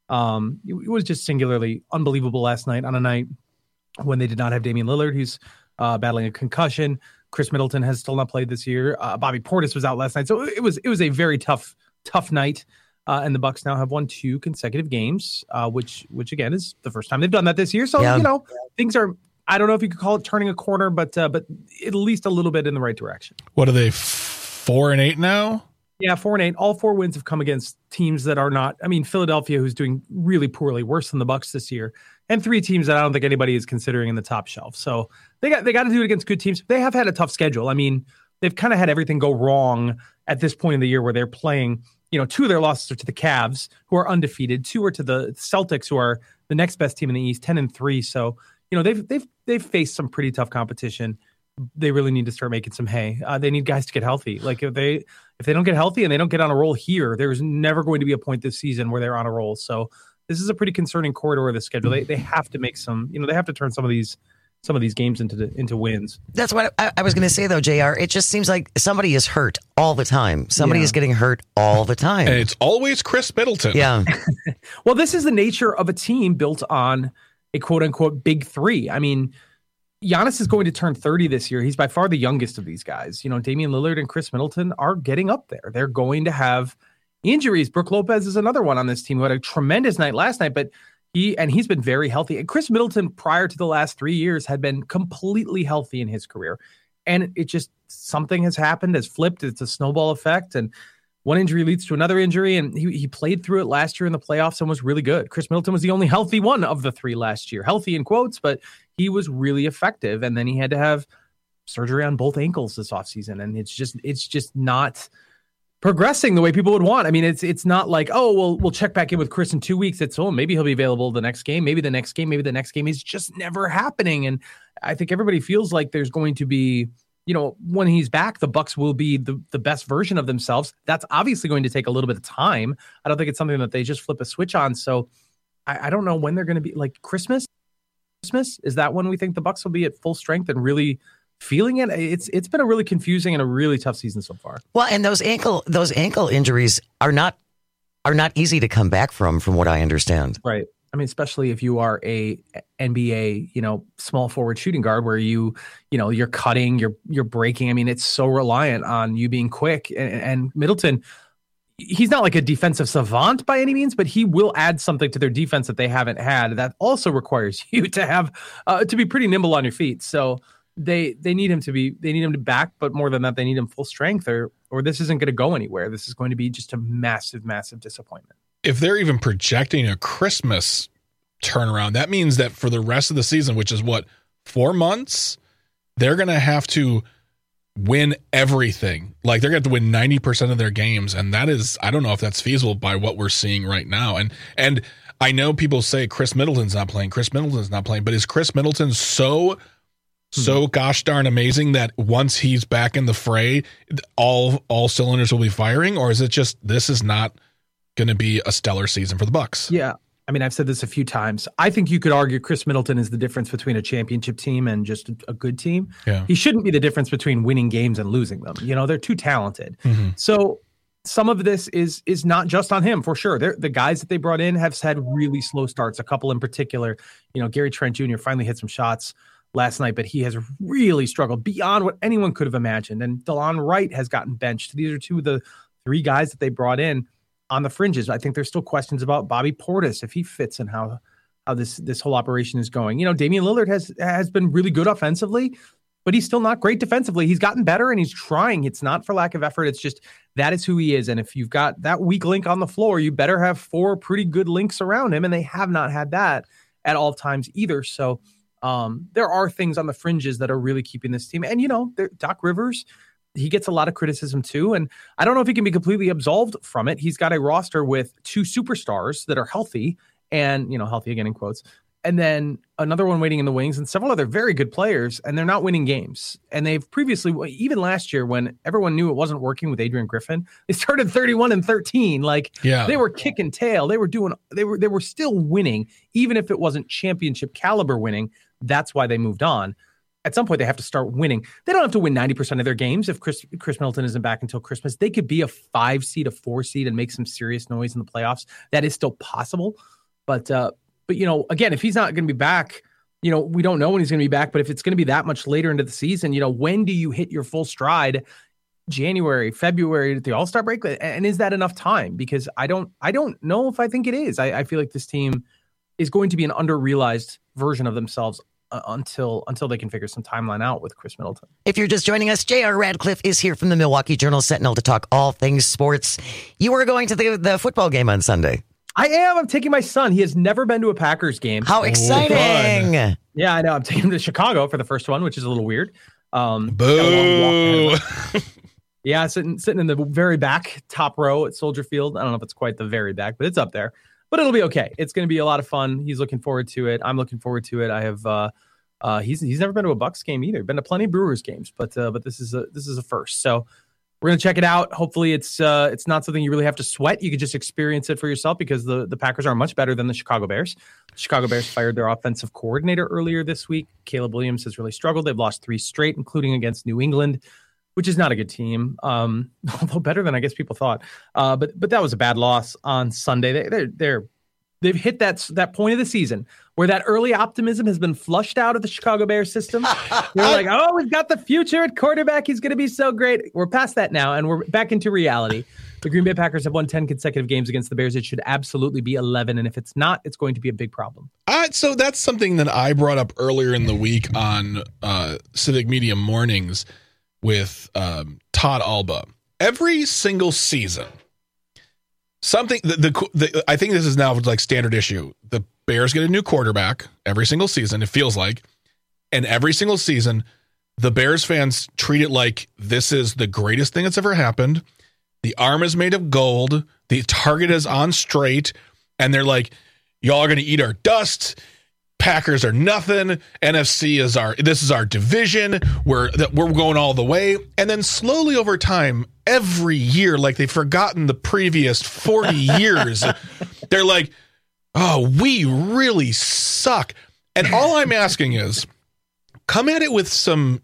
It was just singularly unbelievable last night on a night when they did not have Damian Lillard, who's battling a concussion. Chris Middleton has still not played this year. Bobby Portis was out last night. So it was a very tough night. And the Bucks now have won 2 consecutive games, which again is the first time they've done that this year. So, things are, I don't know if you could call it turning a corner, but at least a little bit in the right direction. What are they, 4-8 now? Yeah, 4-8. All 4 wins have come against teams that are not, Philadelphia, who's doing really poorly, worse than the Bucks this year, and 3 teams that I don't think anybody is considering in the top shelf. So they got to do it against good teams. They have had a tough schedule. They've kind of had everything go wrong at this point in the year where they're playing, 2 of their losses are to the Cavs, who are undefeated. 2 are to the Celtics, who are the next best team in the East, 10-3. So, they've faced some pretty tough competition. They really need to start making some hay. They need guys to get healthy. Like if they don't get healthy and they don't get on a roll here, there's never going to be a point this season where they're on a roll. So this is a pretty concerning corridor of the schedule. They have to make some, they have to turn some of these games into wins. That's what I was going to say, though, JR. It just seems like somebody is hurt all the time. Somebody is getting hurt all the time. And it's always Chris Middleton. Yeah. Well, this is the nature of a team built on a quote-unquote big 3. Giannis is going to turn 30 this year. He's by far the youngest of these guys. Damian Lillard and Chris Middleton are getting up there. They're going to have injuries. Brook Lopez is another one on this team who had a tremendous night last night, but he's been very healthy. And Chris Middleton, prior to the last 3 years, had been completely healthy in his career. And it just, something has happened, has flipped. It's a snowball effect. And one injury leads to another injury. And he played through it last year in the playoffs and was really good. Chris Middleton was the only healthy one of the 3 last year. Healthy in quotes, but he was really effective. And then he had to have surgery on both ankles this offseason. And it's just not progressing the way people would want. It's not like, we'll check back in with Chris in 2 weeks. It's, maybe he'll be available the next game, maybe the next game, maybe the next game. Is just never happening. And I think everybody feels like there's going to be, when he's back, the Bucks will be the best version of themselves. That's obviously going to take a little bit of time. I don't think it's something that they just flip a switch on. So I don't know when they're going to be, like Christmas. Is that when we think the Bucks will be at full strength and really feeling it? It's been a really confusing and a really tough season so far. Well, and those ankle injuries are not easy to come back from what I understand. Right. Especially if you are a NBA, small forward shooting guard where you're cutting, you're breaking. It's so reliant on you being quick. And Middleton, he's not like a defensive savant by any means, but he will add something to their defense that they haven't had. That also requires you to have to be pretty nimble on your feet. So they need him to be back, but more than that, they need him full strength, or this isn't going to go anywhere. This is going to be just a massive, massive disappointment. If they're even projecting a Christmas turnaround, that means that for the rest of the season, which is 4 months, they're going to have to win everything. Like they're going to have to win 90% of their games. And that is, I don't know if that's feasible by what we're seeing right now. And I know people say Chris Middleton's not playing, but is Chris Middleton so gosh darn amazing that once he's back in the fray, all cylinders will be firing? Or is it just this is not going to be a stellar season for the Bucks? Yeah. I mean, I've said this a few times. I think you could argue Chris Middleton is the difference between a championship team and just a good team. Yeah. He shouldn't be the difference between winning games and losing them. You know, they're too talented. Mm-hmm. So some of this is not just on him, for sure. The guys that they brought in have had really slow starts. A couple in particular, you know, Gary Trent Jr. finally hit some shots last night, but he has really struggled beyond what anyone could have imagined. And DeLon Wright has gotten benched. These are two of the three guys that they brought in on the fringes. I think there's still questions about Bobby Portis, if he fits and how this whole operation is going. You know, Damian Lillard has been really good offensively, but he's still not great defensively. He's gotten better and he's trying. It's not for lack of effort. It's just that is who he is. And if you've got that weak link on the floor, you better have four pretty good links around him. And they have not had that at all times either. So there are things on the fringes that are really keeping this team. And, you know, Doc Rivers, he gets a lot of criticism too. And I don't know if he can be completely absolved from it. He's got a roster with two superstars that are healthy and, you know, healthy again in quotes, and then another one waiting in the wings and several other very good players, and they're not winning games. And they've previously, even last year when everyone knew it wasn't working with Adrian Griffin, they started 31-13. Like they were kicking tail. They were still winning, even if it wasn't championship caliber winning. That's why they moved on. At some point, they have to start winning. They don't have to win 90% of their games if Chris Middleton isn't back until Christmas. They could be a 5 seed, a 4 seed, and make some serious noise in the playoffs. That is still possible. But you know, again, if he's not going to be back, you know, we don't know when he's going to be back. But if it's going to be that much later into the season, you know, when do you hit your full stride? January, February, the All-Star break? And is that enough time? Because I don't know if I think it is. I feel like this team is going to be an under-realized version of themselves until they can figure some timeline out with Chris Middleton. If you're just joining us, J.R. Radcliffe is here from the Milwaukee Journal-Sentinel to talk all things sports. You were going to the football game on Sunday. I am. I'm taking my son. He has never been to a Packers game. How exciting. Yeah, I know. I'm taking him to Chicago for the first one, which is a little weird. Boo. Yeah, sitting in the very back top row at Soldier Field. I don't know if it's quite the very back, but it's up there. But it'll be okay. It's going to be a lot of fun. He's looking forward to it. I'm looking forward to it. I have. He's never been to a Bucks game either. Been to plenty of Brewers games, but this is a first. So we're gonna check it out. Hopefully, it's not something you really have to sweat. You can just experience it for yourself because the Packers are much better than the Chicago Bears. The Chicago Bears fired their offensive coordinator earlier this week. Caleb Williams has really struggled. They've lost 3 straight, including against New England, which is not a good team, although better than I guess people thought. But that was a bad loss on Sunday. They've hit that point of the season where that early optimism has been flushed out of the Chicago Bears system. They're like, oh, we've got the future at quarterback. He's going to be so great. We're past that now, and we're back into reality. The Green Bay Packers have won 10 consecutive games against the Bears. It should absolutely be 11, and if it's not, it's going to be a big problem. So that's something that I brought up earlier in the week on Civic Media Mornings with Todd Alba. Every single season, something I think this is now like standard issue. The Bears get a new quarterback every single season, it feels like. And every single season, the Bears fans treat it like this is the greatest thing that's ever happened. The arm is made of gold. The target is on straight. And they're like, y'all are going to eat our dust. Packers are nothing. NFC this is our division. We're going all the way. And then slowly over time, every year, like they've forgotten the previous 40 years, they're like, oh, we really suck. And all I'm asking is, come at it with some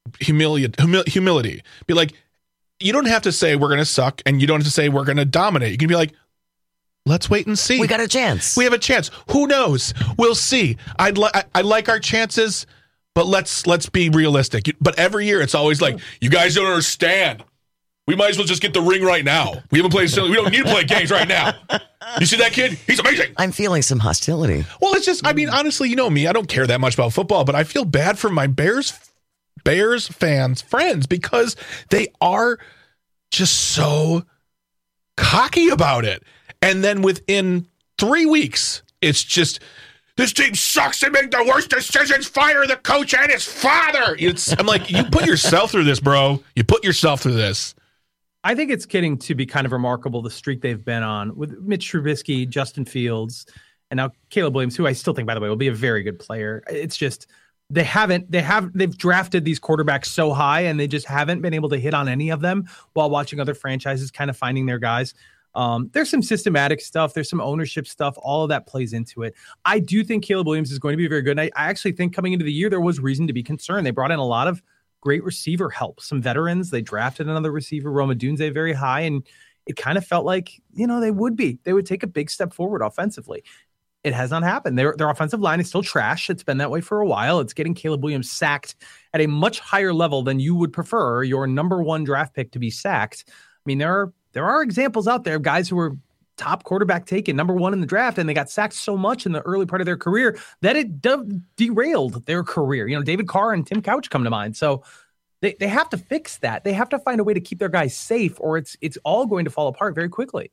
humility. Be like, you don't have to say we're going to suck, and you don't have to say we're going to dominate. You can be like, let's wait and see. We got a chance. We have a chance. Who knows? We'll see. I like our chances, but let's be realistic. But every year it's always like, you guys don't understand. We might as well just get the ring right now. We don't need to play games right now. You see that kid? He's amazing. I'm feeling some hostility. Well, it's just, I mean, honestly, you know me. I don't care that much about football, but I feel bad for my Bears fans, friends, because they are just so cocky about it. And then within 3 weeks, it's just, this team sucks. They make the worst decisions. Fire the coach and his father. I'm like, you put yourself through this, bro. You put yourself through this. I think it's getting to be kind of remarkable, the streak they've been on with Mitch Trubisky, Justin Fields, And now Caleb Williams, who I still think, by the way, will be a very good player. It's just they've drafted these quarterbacks so high, and they just haven't been able to hit on any of them while watching other franchises kind of finding their guys. There's some systematic stuff. There's some ownership stuff. All of that plays into it. I do think Caleb Williams is going to be very good. And I actually think coming into the year, there was reason to be concerned. They brought in a lot of great receiver help, some veterans. They drafted another receiver, Roma Dunze, very high. And it kind of felt like, they would take a big step forward offensively. It has not happened. Their offensive line is still trash. It's been that way for a while. It's getting Caleb Williams sacked at a much higher level than you would prefer your number one draft pick to be sacked. I mean, there are examples out there of guys who were top quarterback taken, number one in the draft, and they got sacked so much in the early part of their career that it derailed their career. David Carr and Tim Couch come to mind. So they have to fix that. They have to find a way to keep their guys safe, or it's all going to fall apart very quickly.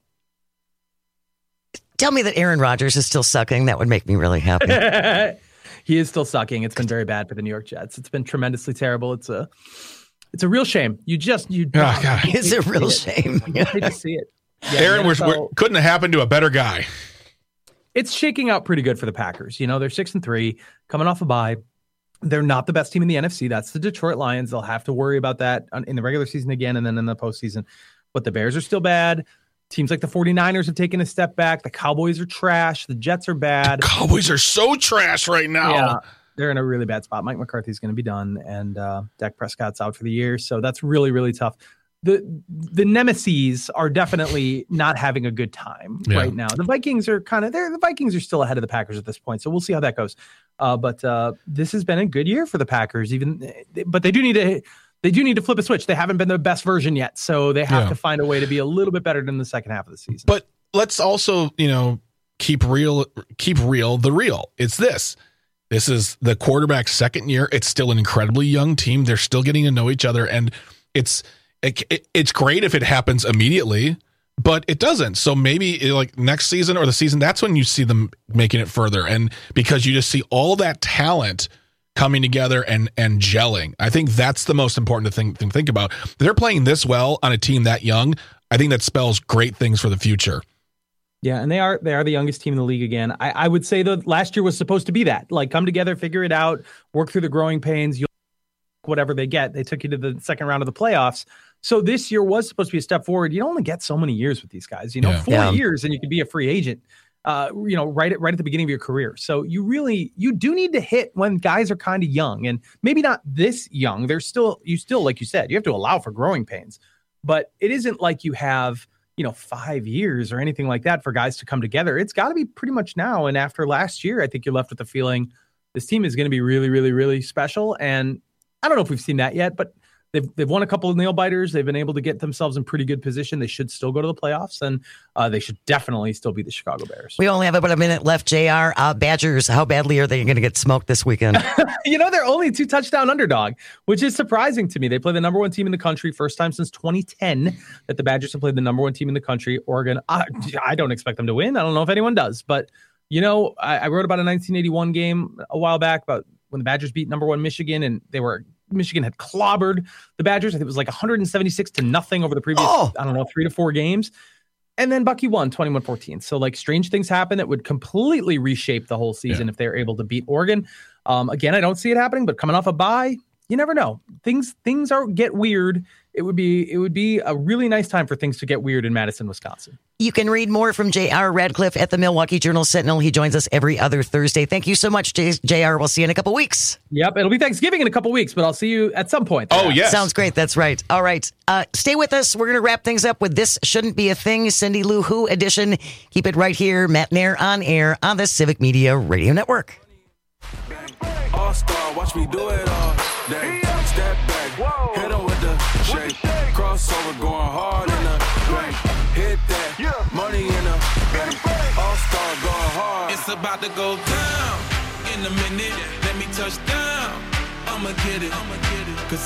Tell me that Aaron Rodgers is still sucking. That would make me really happy. He is still sucking. It's been very bad for the New York Jets. It's been tremendously terrible. It's a real shame. It's a real shame. You hate to see it. Yeah, Aaron, couldn't have happened to a better guy. It's shaking out pretty good for the Packers. They're 6-3, coming off a bye. They're not the best team in the NFC. That's the Detroit Lions. They'll have to worry about that in the regular season again, and then in the postseason. But the Bears are still bad. Teams like the 49ers have taken a step back. The Cowboys are trash. The Jets are bad. The Cowboys are so trash right now. Yeah, they're in a really bad spot. Mike McCarthy's going to be done, and Dak Prescott's out for the year. So that's really, really tough. The nemeses are definitely not having a good time right now. The Vikings are the Vikings are still ahead of the Packers at this point. So we'll see how that goes. But this has been a good year for the Packers, but they do need to flip a switch. They haven't been the best version yet, so they have to find a way to be a little bit better than the second half of the season. But let's also, keep real the real. It's this. This is the quarterback's second year. It's still an incredibly young team. They're still getting to know each other, and it's great if it happens immediately, but it doesn't. So maybe like next season or the season, that's when you see them making it further, and because you just see all that talent coming together and gelling. I think that's the most important thing to think about. They're playing this well on a team that young. I think that spells great things for the future. Yeah, and they are the youngest team in the league again. I would say that last year was supposed to be that. Like, come together, figure it out, work through the growing pains. You'll whatever they get. They took you to the second round of the playoffs. So this year was supposed to be a step forward. You only get so many years with these guys. 4 years and you could be a free agent. Right at the beginning of your career. So you do need to hit when guys are kind of young, and maybe not this young. You still, like you said, you have to allow for growing pains, but it isn't like you have, 5 years or anything like that for guys to come together. It's got to be pretty much now. And after last year, I think you're left with the feeling this team is going to be really, really, really special. And I don't know if we've seen that yet, but They've won a couple of nail biters. They've been able to get themselves in pretty good position. They should still go to the playoffs, and they should definitely still be the Chicago Bears. We only have about a minute left, JR. Badgers, how badly are they going to get smoked this weekend? They're only a 2-touchdown underdog, which is surprising to me. They play the number one team in the country, first time since 2010 that the Badgers have played the number one team in the country. Oregon, I don't expect them to win. I don't know if anyone does, but I wrote about a 1981 game a while back about when the Badgers beat number one Michigan, and Michigan had clobbered the Badgers. I think it was like 176-0 over the previous, 3 to 4 games. And then Bucky won 21-14. So strange things happen that would completely reshape the whole season if they're able to beat Oregon. Again, I don't see it happening, but coming off a bye, you never know. Things get weird. It would be a really nice time for things to get weird in Madison, Wisconsin. You can read more from J.R. Radcliffe at the Milwaukee Journal-Sentinel. He joins us every other Thursday. Thank you so much, J.R. We'll see you in a couple weeks. Yep, it'll be Thanksgiving in a couple weeks, but I'll see you at some point. Oh, yes. Sounds great. That's right. All right. Stay with us. We're going to wrap things up with This Shouldn't Be a Thing, Cindy Lou Who edition. Keep it right here, Matt Nair on air on the Civic Media Radio Network. All-star, watch me do it all day. Step back, hit him with the shake. Crossover going hard in the bank. Hit that, money in the bank. All-star going hard. It's about to go down in a minute. Let me touch down. I'ma get it. Cause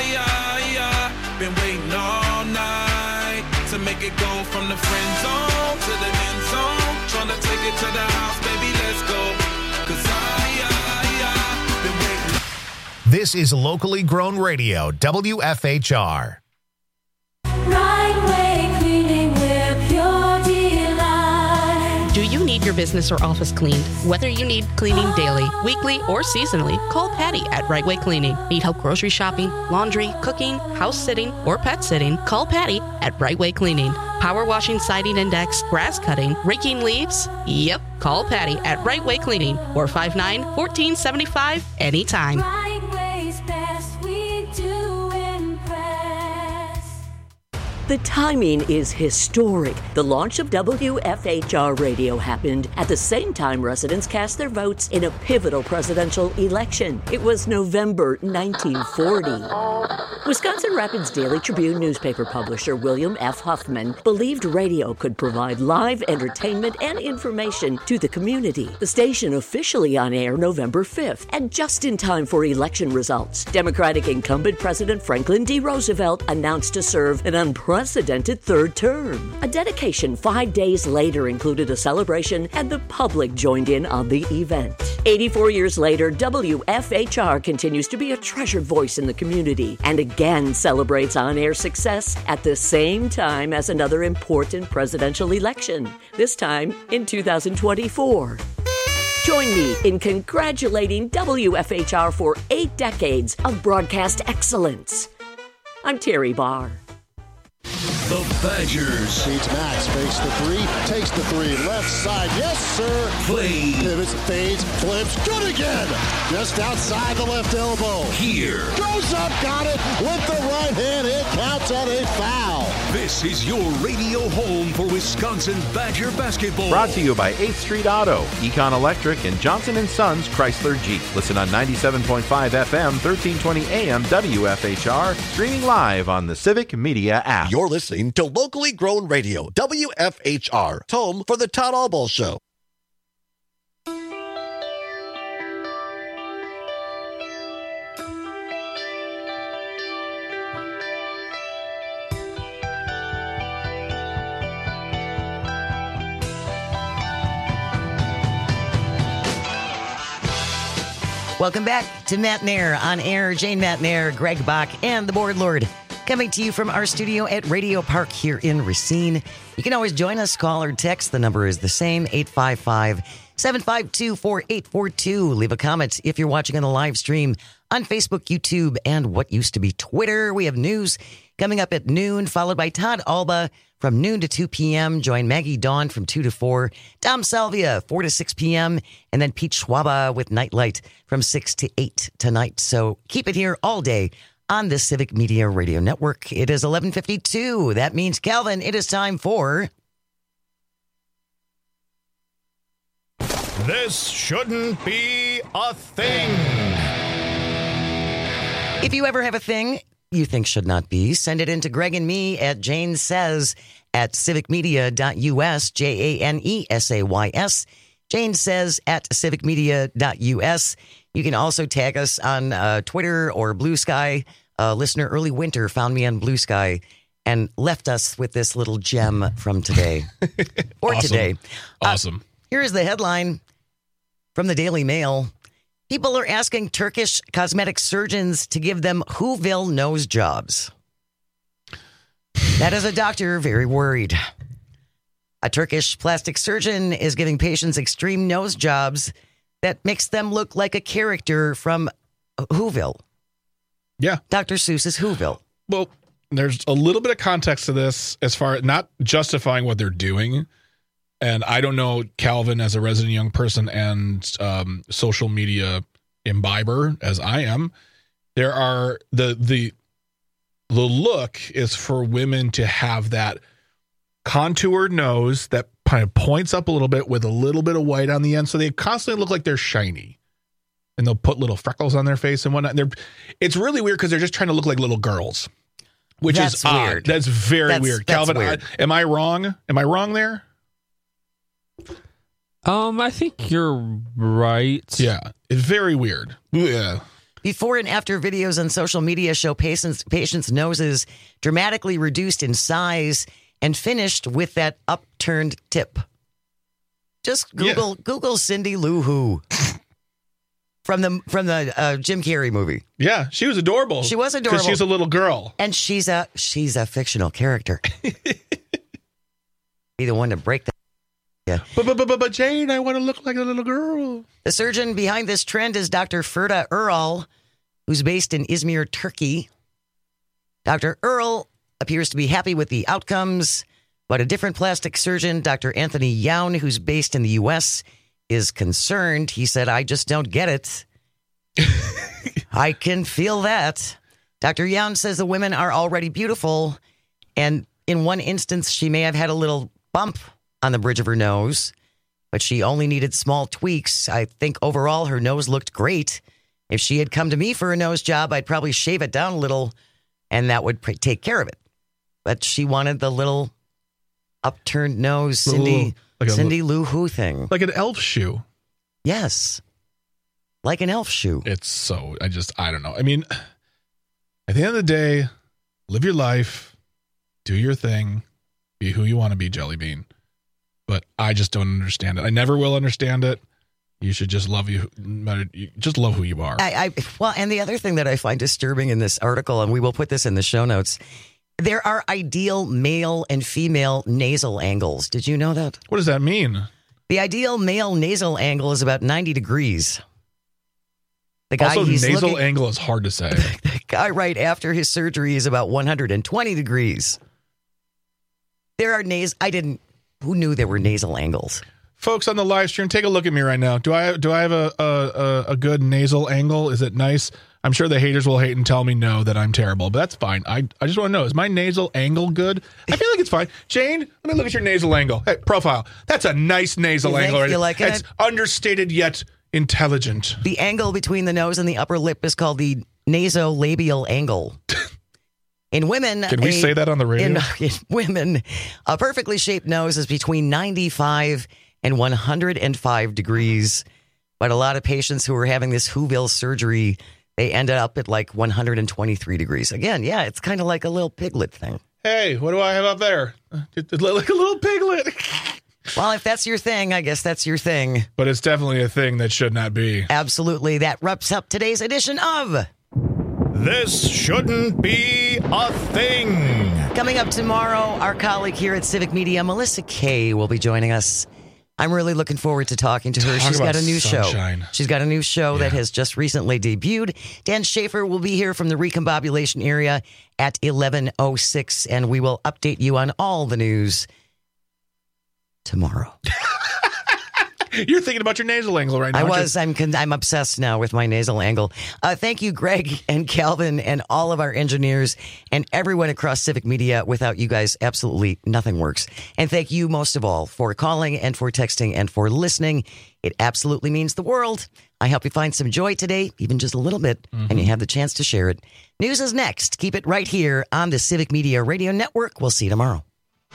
I been waiting all night to make it go from the friend zone to the end zone. Trying to take it to the house, baby, let's go. Cause This is locally grown radio, WFHR. Right Way Cleaning with Pure Delight. Do you need your your business or office cleaned. Whether you need cleaning daily, weekly, or seasonally, call Patty at Right Way Cleaning. Need help grocery shopping, laundry, cooking, house sitting, or pet sitting? Call Patty at Right Way Cleaning. Power washing, siding index, grass cutting, raking leaves? Yep, call Patty at Right Way Cleaning, 459-1475, anytime. Right Way's best, we do impress. The timing is historic. The launch of WFHR Radio happened at the same time residents cast their votes in a pivotal presidential election. It was November 1940. Wisconsin Rapids Daily Tribune newspaper publisher William F. Huffman believed radio could provide live entertainment and information to the community. The station officially on air November 5th, and just in time for election results. Democratic incumbent President Franklin D. Roosevelt announced to serve an unprecedented third term. A dedication 5 days later included a celebration, and the public joined in on the event. 84 years later, WFHR continues to be a treasured voice in the community and again celebrates on-air success at the same time as another important presidential election, this time in 2024. Join me in congratulating WFHR for 8 decades of broadcast excellence. I'm Terry Barr. The Badgers. Beats Max, fakes the three, takes the three, left side, yes sir. Play. Pivots, fades, flips, good again. Just outside the left elbow. Here. Goes up, got it, with the right hand, it counts on a foul. This is your radio home for Wisconsin Badger basketball. Brought to you by 8th Street Auto, Econ Electric, and Johnson & Sons Chrysler Jeep. Listen on 97.5 FM, 1320 AM, WFHR, streaming live on the Civic Media app. You're listening to locally grown radio, WFHR, home for the Todd Albaugh Show. Welcome back to Matt Nair on air. Jane Matt Nair, Greg Bach, and the Board Lord coming to you from our studio at Radio Park here in Racine. You can always join us, call or text. The number is the same, 855-752-4842. Leave a comment if you're watching on the live stream on Facebook, YouTube, and what used to be Twitter. We have news coming up at noon, followed by Todd Albaugh from noon to 2 p.m. Join Maggie Dawn from 2 to 4. Dom Salvia, 4 to 6 p.m. And then Pete Schwaba with Nightlight from 6 to 8 tonight. So keep it here all day on the Civic Media Radio Network. It is 11:52. That means, Calvin, it is time for... This shouldn't be a thing. If you ever have a thing you think should not be, send it in to Greg and me at Jane Says at civicmedia.us, JANESAYS. Jane Says at civicmedia.us. You can also tag us on Twitter or Blue Sky. Listener Early Winter found me on Blue Sky and left us with this little gem from today. Or awesome. Today. Awesome. Here's the headline from the Daily Mail. People are asking Turkish cosmetic surgeons to give them Whoville nose jobs. That is a doctor very worried. A Turkish plastic surgeon is giving patients extreme nose jobs that makes them look like a character from Whoville. Yeah. Dr. Seuss's Whoville. Well, there's a little bit of context to this as far as not justifying what they're doing. And I don't know Calvin as a resident young person and social media imbiber as I am. There are the look is for women to have that contoured nose that kind of points up a little bit with a little bit of white on the end, so they constantly look like they're shiny. And they'll put little freckles on their face and whatnot. It's really weird because they're just trying to look like little girls, which is odd. Weird. That's very weird. Calvin, weird. Am I wrong? Am I wrong there? I think you're right. Yeah, it's very weird. Yeah. Before and after videos on social media show patients' noses dramatically reduced in size and finished with that upturned tip. Just Google Cindy Lou Who from the Jim Carrey movie. Yeah, she was adorable. She was adorable because she's a little girl, and she's a fictional character. Be the one to break that. Yeah. But Jane, I want to look like a little girl. The surgeon behind this trend is Dr. Ferda Earl, who's based in Izmir, Turkey. Dr. Earl appears to be happy with the outcomes, but a different plastic surgeon, Dr. Anthony Youn, who's based in the U.S., is concerned. He said, I just don't get it. I can feel that. Dr. Youn says the women are already beautiful, and in one instance, she may have had a little bump on the bridge of her nose, but she only needed small tweaks. I think overall her nose looked great. If she had come to me for a nose job, I'd probably shave it down a little, and that would take care of it. But she wanted the little upturned nose, Cindy Lou Who thing. Like an elf shoe. Yes. Like an elf shoe. It's so, I don't know. I mean, at the end of the day, live your life, do your thing, be who you want to be, Jelly Bean. But I just don't understand it. I never will understand it. You should just love just love who you are. Well, and the other thing that I find disturbing in this article, and we will put this in the show notes, there are ideal male and female nasal angles. Did you know that? What does that mean? The ideal male nasal angle is about 90 degrees. The guy also, nasal angle is hard to say. The guy right after his surgery is about 120 degrees. There are who knew there were nasal angles? Folks on the live stream, take a look at me right now. Do I have a good nasal angle? Is it nice? I'm sure the haters will hate and tell me no, that I'm terrible, but that's fine. I just want to know, is my nasal angle good? I feel like it's fine. Jane, let me look at your nasal angle. Hey, profile. That's a nice nasal angle. Right? You like it? It's understated yet intelligent. The angle between the nose and the upper lip is called the nasolabial angle. In women, can we say that on the radio? In women, a perfectly shaped nose is between 95 and 105 degrees. But a lot of patients who are having this Whoville surgery, they ended up at like 123 degrees. Again, yeah, it's kind of like a little piglet thing. Hey, what do I have up there? Like a little piglet. Well, if that's your thing, I guess that's your thing. But it's definitely a thing that should not be. Absolutely. That wraps up today's edition of This Shouldn't Be a Thing. Coming up tomorrow, our colleague here at Civic Media, Melissa Kay, will be joining us. I'm really looking forward to talking to her. She's got a new show. She's got a new show that has just recently debuted. Dan Schaefer will be here from the recombobulation area at 11:06, and we will update you on all the news tomorrow. You're thinking about your nasal angle right now. I'm obsessed now with my nasal angle. Thank you, Greg and Calvin and all of our engineers and everyone across Civic Media. Without you guys, absolutely nothing works. And thank you most of all for calling and for texting and for listening. It absolutely means the world. I hope you find some joy today, even just a little bit, and you have the chance to share it. News is next. Keep it right here on the Civic Media Radio Network. We'll see you tomorrow.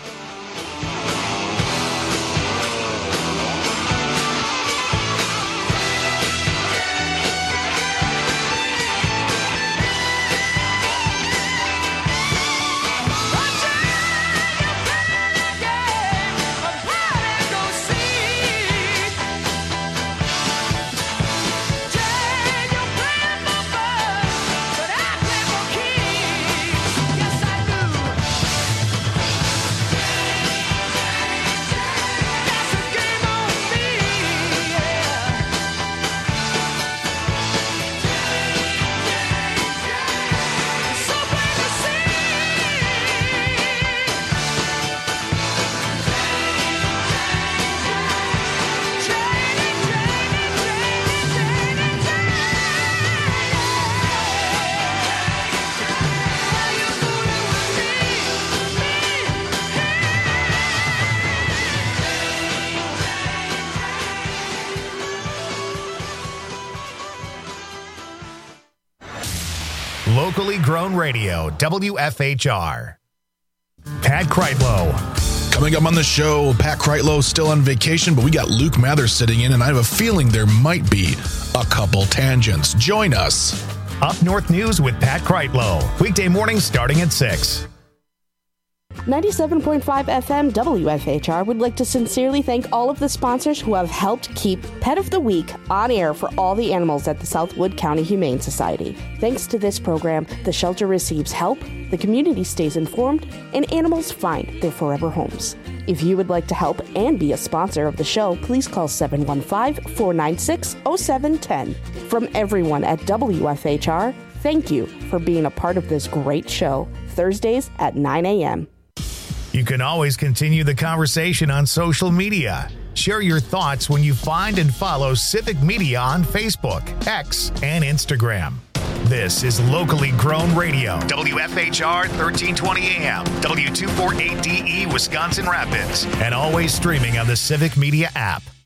Locally grown radio, WFHR. Pat Kreitlow. Coming up on the show, Pat Kreitlow still on vacation, but we got Luke Mather sitting in, and I have a feeling there might be a couple tangents. Join us. Up North News with Pat Kreitlow. Weekday mornings starting at 6. 97.5 FM WFHR would like to sincerely thank all of the sponsors who have helped keep Pet of the Week on air for all the animals at the Southwood County Humane Society. Thanks to this program, the shelter receives help, the community stays informed, and animals find their forever homes. If you would like to help and be a sponsor of the show, please call 715-496-0710. From everyone at WFHR, thank you for being a part of this great show. Thursdays at 9 a.m. You can always continue the conversation on social media. Share your thoughts when you find and follow Civic Media on Facebook, X, and Instagram. This is locally grown radio. WFHR 1320 AM, W248DE Wisconsin Rapids, and always streaming on the Civic Media app.